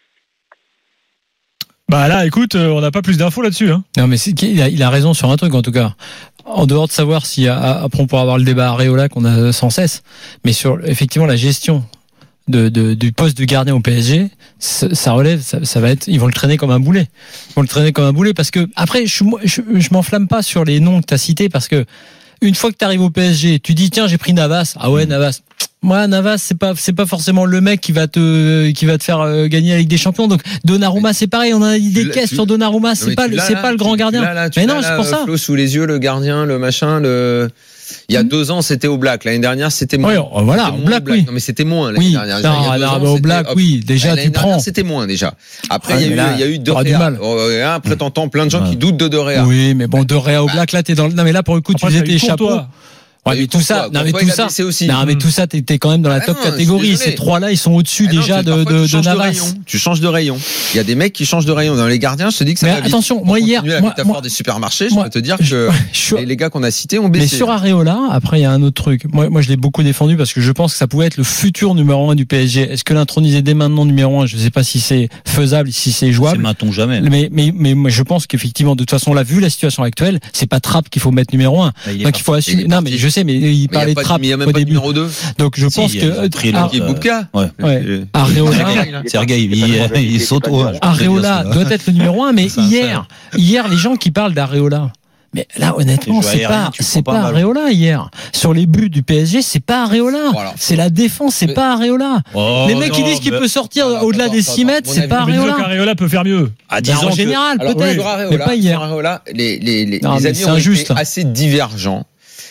Bah là, écoute, on n'a pas plus d'infos là-dessus. Hein. Non, mais il a raison sur un truc en tout cas. En dehors de savoir si après on pourra avoir le débat Areola qu'on a sans cesse, mais sur effectivement la gestion du poste de gardien au PSG, ça relève, ça va être, ils vont le traîner comme un boulet. Ils vont le traîner comme un boulet parce que après je m'enflamme pas sur les noms que tu as cités parce que une fois que tu arrives au PSG, tu dis tiens, j'ai pris Navas. Ah ouais, Navas. Moi, Navas, c'est pas forcément le mec qui va te faire gagner la Ligue des Champions. Donc Donnarumma, c'est pareil, on a des caisses sur Donnarumma, c'est pas le grand gardien. Mais non, c'est pour ça. Flo sous les yeux, le gardien, le machin, il y a 2 ans, c'était au Black. L'année dernière, c'était moins. Oui, voilà, au Black, oui. Non, mais c'était moins l'année dernière. Au Black, oui. Déjà, tu prends. C'était moins, déjà. Après, il y a eu De Réa. Après, t'entends plein de gens qui doutent de Réa. Oui, mais bon, De Réa au Black, là, t'es dans non, mais là, pour le coup, tu faisais tes chapeaux. Ouais, mais tout ça, tout ça, t'es quand même dans la top catégorie. Ces 3-là, ils sont au-dessus déjà de Navas. Tu changes de rayon. Il y a des mecs qui changent de rayon. Dans les gardiens, je te dis que ça va vite. Attention, moi hier, la métaphore des supermarchés, je peux te dire que les gars qu'on a cités ont baissé. Mais sur Areola, après, il y a un autre truc. Moi, je l'ai beaucoup défendu parce que je pense que ça pouvait être le futur numéro 1 du PSG. Est-ce que l'introniser dès maintenant numéro 1, je sais pas si c'est faisable, si c'est jouable. C'est maintenant jamais. Mais moi, je pense qu'effectivement, de toute façon, là, vu la situation actuelle, c'est pas Trapp qu'il faut mettre numéro 1. Donc, il faut assumer. Non, mais je sais, mais il parlait de Trapp au début. Numéro 2. Donc je pense que Boubka. Areola, Sergueï, il saute haut. Areola doit être le numéro 1, mais hier les gens qui parlent d'Areola, mais là honnêtement c'est pas Areola hier. Sur les buts du PSG, c'est pas Areola. C'est la défense, c'est pas Areola. Les mecs qui disent qu'il peut sortir au-delà des 6 mètres, c'est pas Areola. Areola peut faire mieux. En général peut-être, mais pas hier. Areola, les avis ont été assez divergents.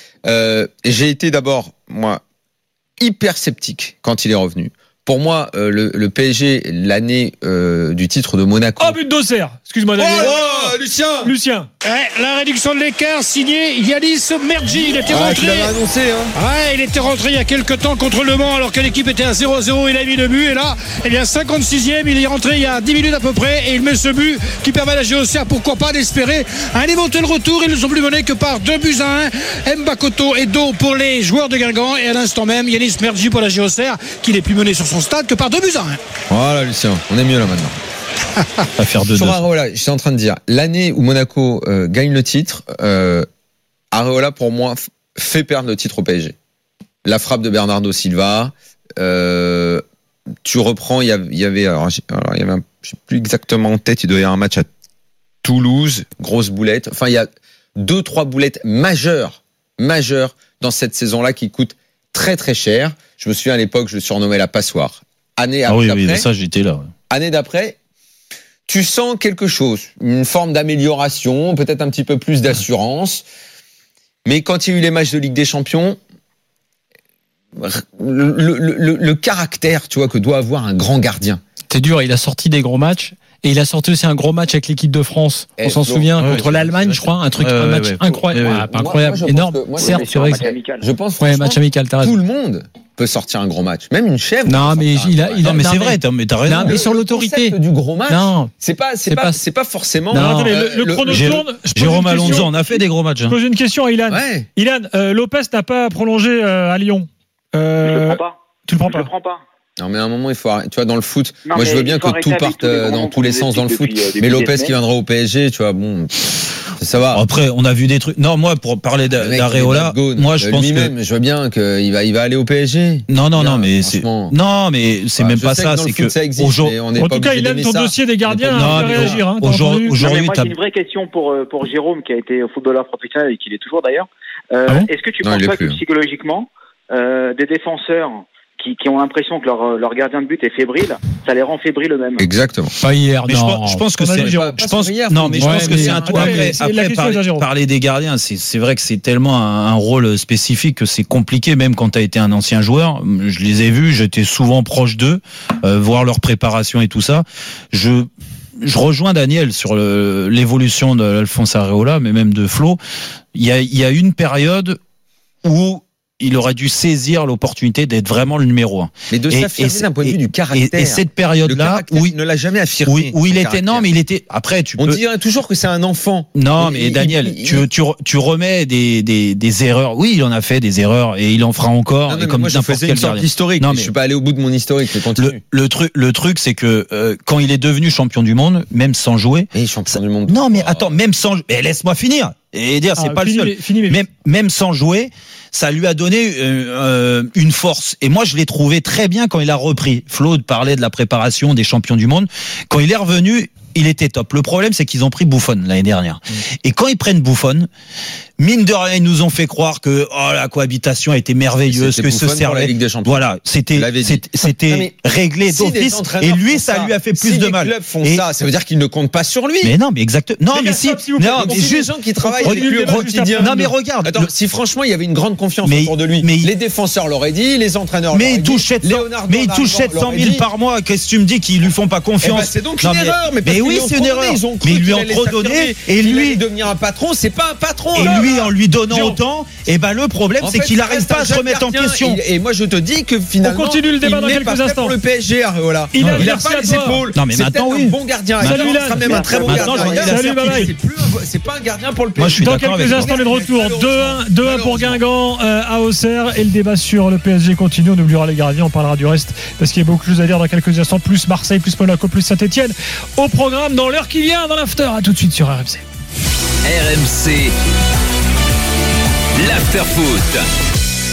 J'ai été d'abord, moi, hyper sceptique quand il est revenu. Pour moi, le PSG, l'année du titre de Monaco. Oh, but d'Auxerre. Excuse-moi, Daniel. Lucien. La réduction de l'écart signée Yanis Mergi. Il était rentré. Tu l'avais annoncé, hein. Ouais, il était rentré il y a quelques temps contre Le Mans alors que l'équipe était à 0-0. Il a mis le but et là, 56e. Il est rentré il y a 10 minutes à peu près et il met ce but qui permet à la GOCR, pourquoi pas, d'espérer un éventuel retour. Ils ne sont plus menés que par 2-1. Mbakoto et Do pour les joueurs de Guingamp et à l'instant même Yanis Mergi pour la GOCR qui n'est plus mené sur son stade que par 2-1. Voilà, Lucien, on est mieux là maintenant. À faire 2-2. Sur Areola, je suis en train de dire, l'année où Monaco gagne le titre, Areola pour moi fait perdre le titre au PSG. La frappe de Bernardo Silva, tu reprends, il y avait, je sais plus exactement en tête, il devait y avoir un match à Toulouse, grosse boulette. Enfin, il y a 2-3 boulettes majeures dans cette saison-là qui coûtent très très cher. Je me souviens à l'époque, je le surnommais la passoire. Année après, oui, ça j'étais là. Ouais. Année d'après, tu sens quelque chose, une forme d'amélioration, peut-être un petit peu plus d'assurance. Mais quand il y a eu les matchs de Ligue des Champions, le caractère, tu vois, que doit avoir un grand gardien. C'est dur, il a sorti des gros matchs. Et il a sorti aussi un gros match avec l'équipe de France. On s'en souvient, contre l'Allemagne, je crois. Un match incroyable. Pas incroyable, énorme. Certes, c'est vrai. Je pense match amical, t'as raison. Tout le monde peut sortir un gros match. Même une chèvre. Non, mais non, mais c'est vrai, mais t'as raison. Non, mais sur l'autorité. Du gros match. Non. C'est pas forcément. Non, attendez, le chrono tourne. Jérôme Alonso, on a fait des gros matchs. Je pose une question à Ilan. Ouais. Ilan, Lopez n'a pas prolongé à Lyon. Je le prends pas. Tu le prends pas. Je le prends pas. Non, mais à un moment, il faut arrêter. Tu vois, dans le foot, non, moi, je veux bien que tout parte dans tous les sens dans le foot. Mais Lopez qui viendra au PSG, tu vois, bon, ça va. Après, on a vu des trucs. Non, moi, pour parler d'Areola, moi, je pense que je veux bien qu'il va aller au PSG. Non, mais c'est même pas ça. C'est que aujourd'hui, en tout cas, il aime ton dossier des gardiens à réagir. Aujourd'hui, moi, j'ai une vraie question pour Jérôme, qui a été footballeur professionnel et qui l'est toujours d'ailleurs. Est-ce que tu penses pas que psychologiquement, des défenseurs qui ont l'impression que leur gardien de but est fébrile, ça les rend fébriles eux-mêmes. Exactement. Pas hier, mais non. Je pense que c'est. Je pense que c'est un tour. Après parler des gardiens, c'est vrai que c'est tellement un rôle spécifique que c'est compliqué, même quand tu as été un ancien joueur. Je les ai vus, j'étais souvent proche d'eux, voir leur préparation et tout ça. Je rejoins Daniel sur l'évolution d'Alphonse Areola, mais même de Flo. Il y a une période où il aurait dû saisir l'opportunité d'être vraiment le numéro 1. Mais de s'affirmer d'un point de vue du caractère. Et cette période-là, où il ne l'a jamais affirmé. Où il était, non, mais il était, après, on dirait toujours que c'est un enfant. Non, mais Daniel, tu remets des erreurs. Oui, il en a fait des erreurs et il en fera encore. Non, et comme moi, je faisais une sorte d'historique. Non, mais je suis pas allé au bout de mon historique. Le truc, c'est que, quand il est devenu champion du monde, même sans jouer. Et champion du monde. Non, mais attends, même sans, mais laisse-moi finir. Et dire, c'est pas le seul. Même sans jouer, ça lui a donné une force. Et moi, je l'ai trouvé très bien quand il a repris. Flo parlait de la préparation des champions du monde. Quand il est revenu, il était top. Le problème, c'est qu'ils ont pris Buffon l'année dernière. Et quand ils prennent Buffon, mine de rien, ils nous ont fait croire que la cohabitation a été merveilleuse, que ce servait. Voilà, c'était réglé d'office. Et lui, ça lui a fait plus de mal. Si les clubs font ça veut dire qu'ils ne comptent pas sur lui. Mais non, mais exactement. Non, mais si. Non, mais juste des gens qui travaillent avec lui au quotidien. Non, mais regarde. Attends, si franchement, il y avait une grande confiance autour de lui, les défenseurs l'auraient dit, les entraîneurs l'auraient dit. Mais il touche 700 000 par mois. Qu'est-ce que tu me dis qu'ils lui font pas confiance? C'est donc une erreur. Mais oui, c'est une erreur. Mais ils lui ont trop donné. Et lui, devenir un patron, c'est pas un patron. Et lui, en lui donnant autant, et ben le problème, c'est qu'il n'arrive pas à se remettre en question. Et moi, je te dis que finalement, on continue le débat dans quelques instants. Pour le PSG, Areola. Il a pas les épaules. Non, mais maintenant, oui. Un bon gardien. Il sera même un très bon gardien. C'est pas un gardien pour le PSG. Dans quelques instants, les de retour. 2-1 pour Guingamp à Auxerre. Et le débat sur le PSG continue. On oubliera les gardiens. On parlera du reste parce qu'il y a beaucoup de choses à dire dans quelques instants. Plus Marseille, plus Monaco, plus Saint-Etienne. Au programme dans l'heure qui vient, dans l'after. À tout de suite sur RMC. RMC, l'after foot.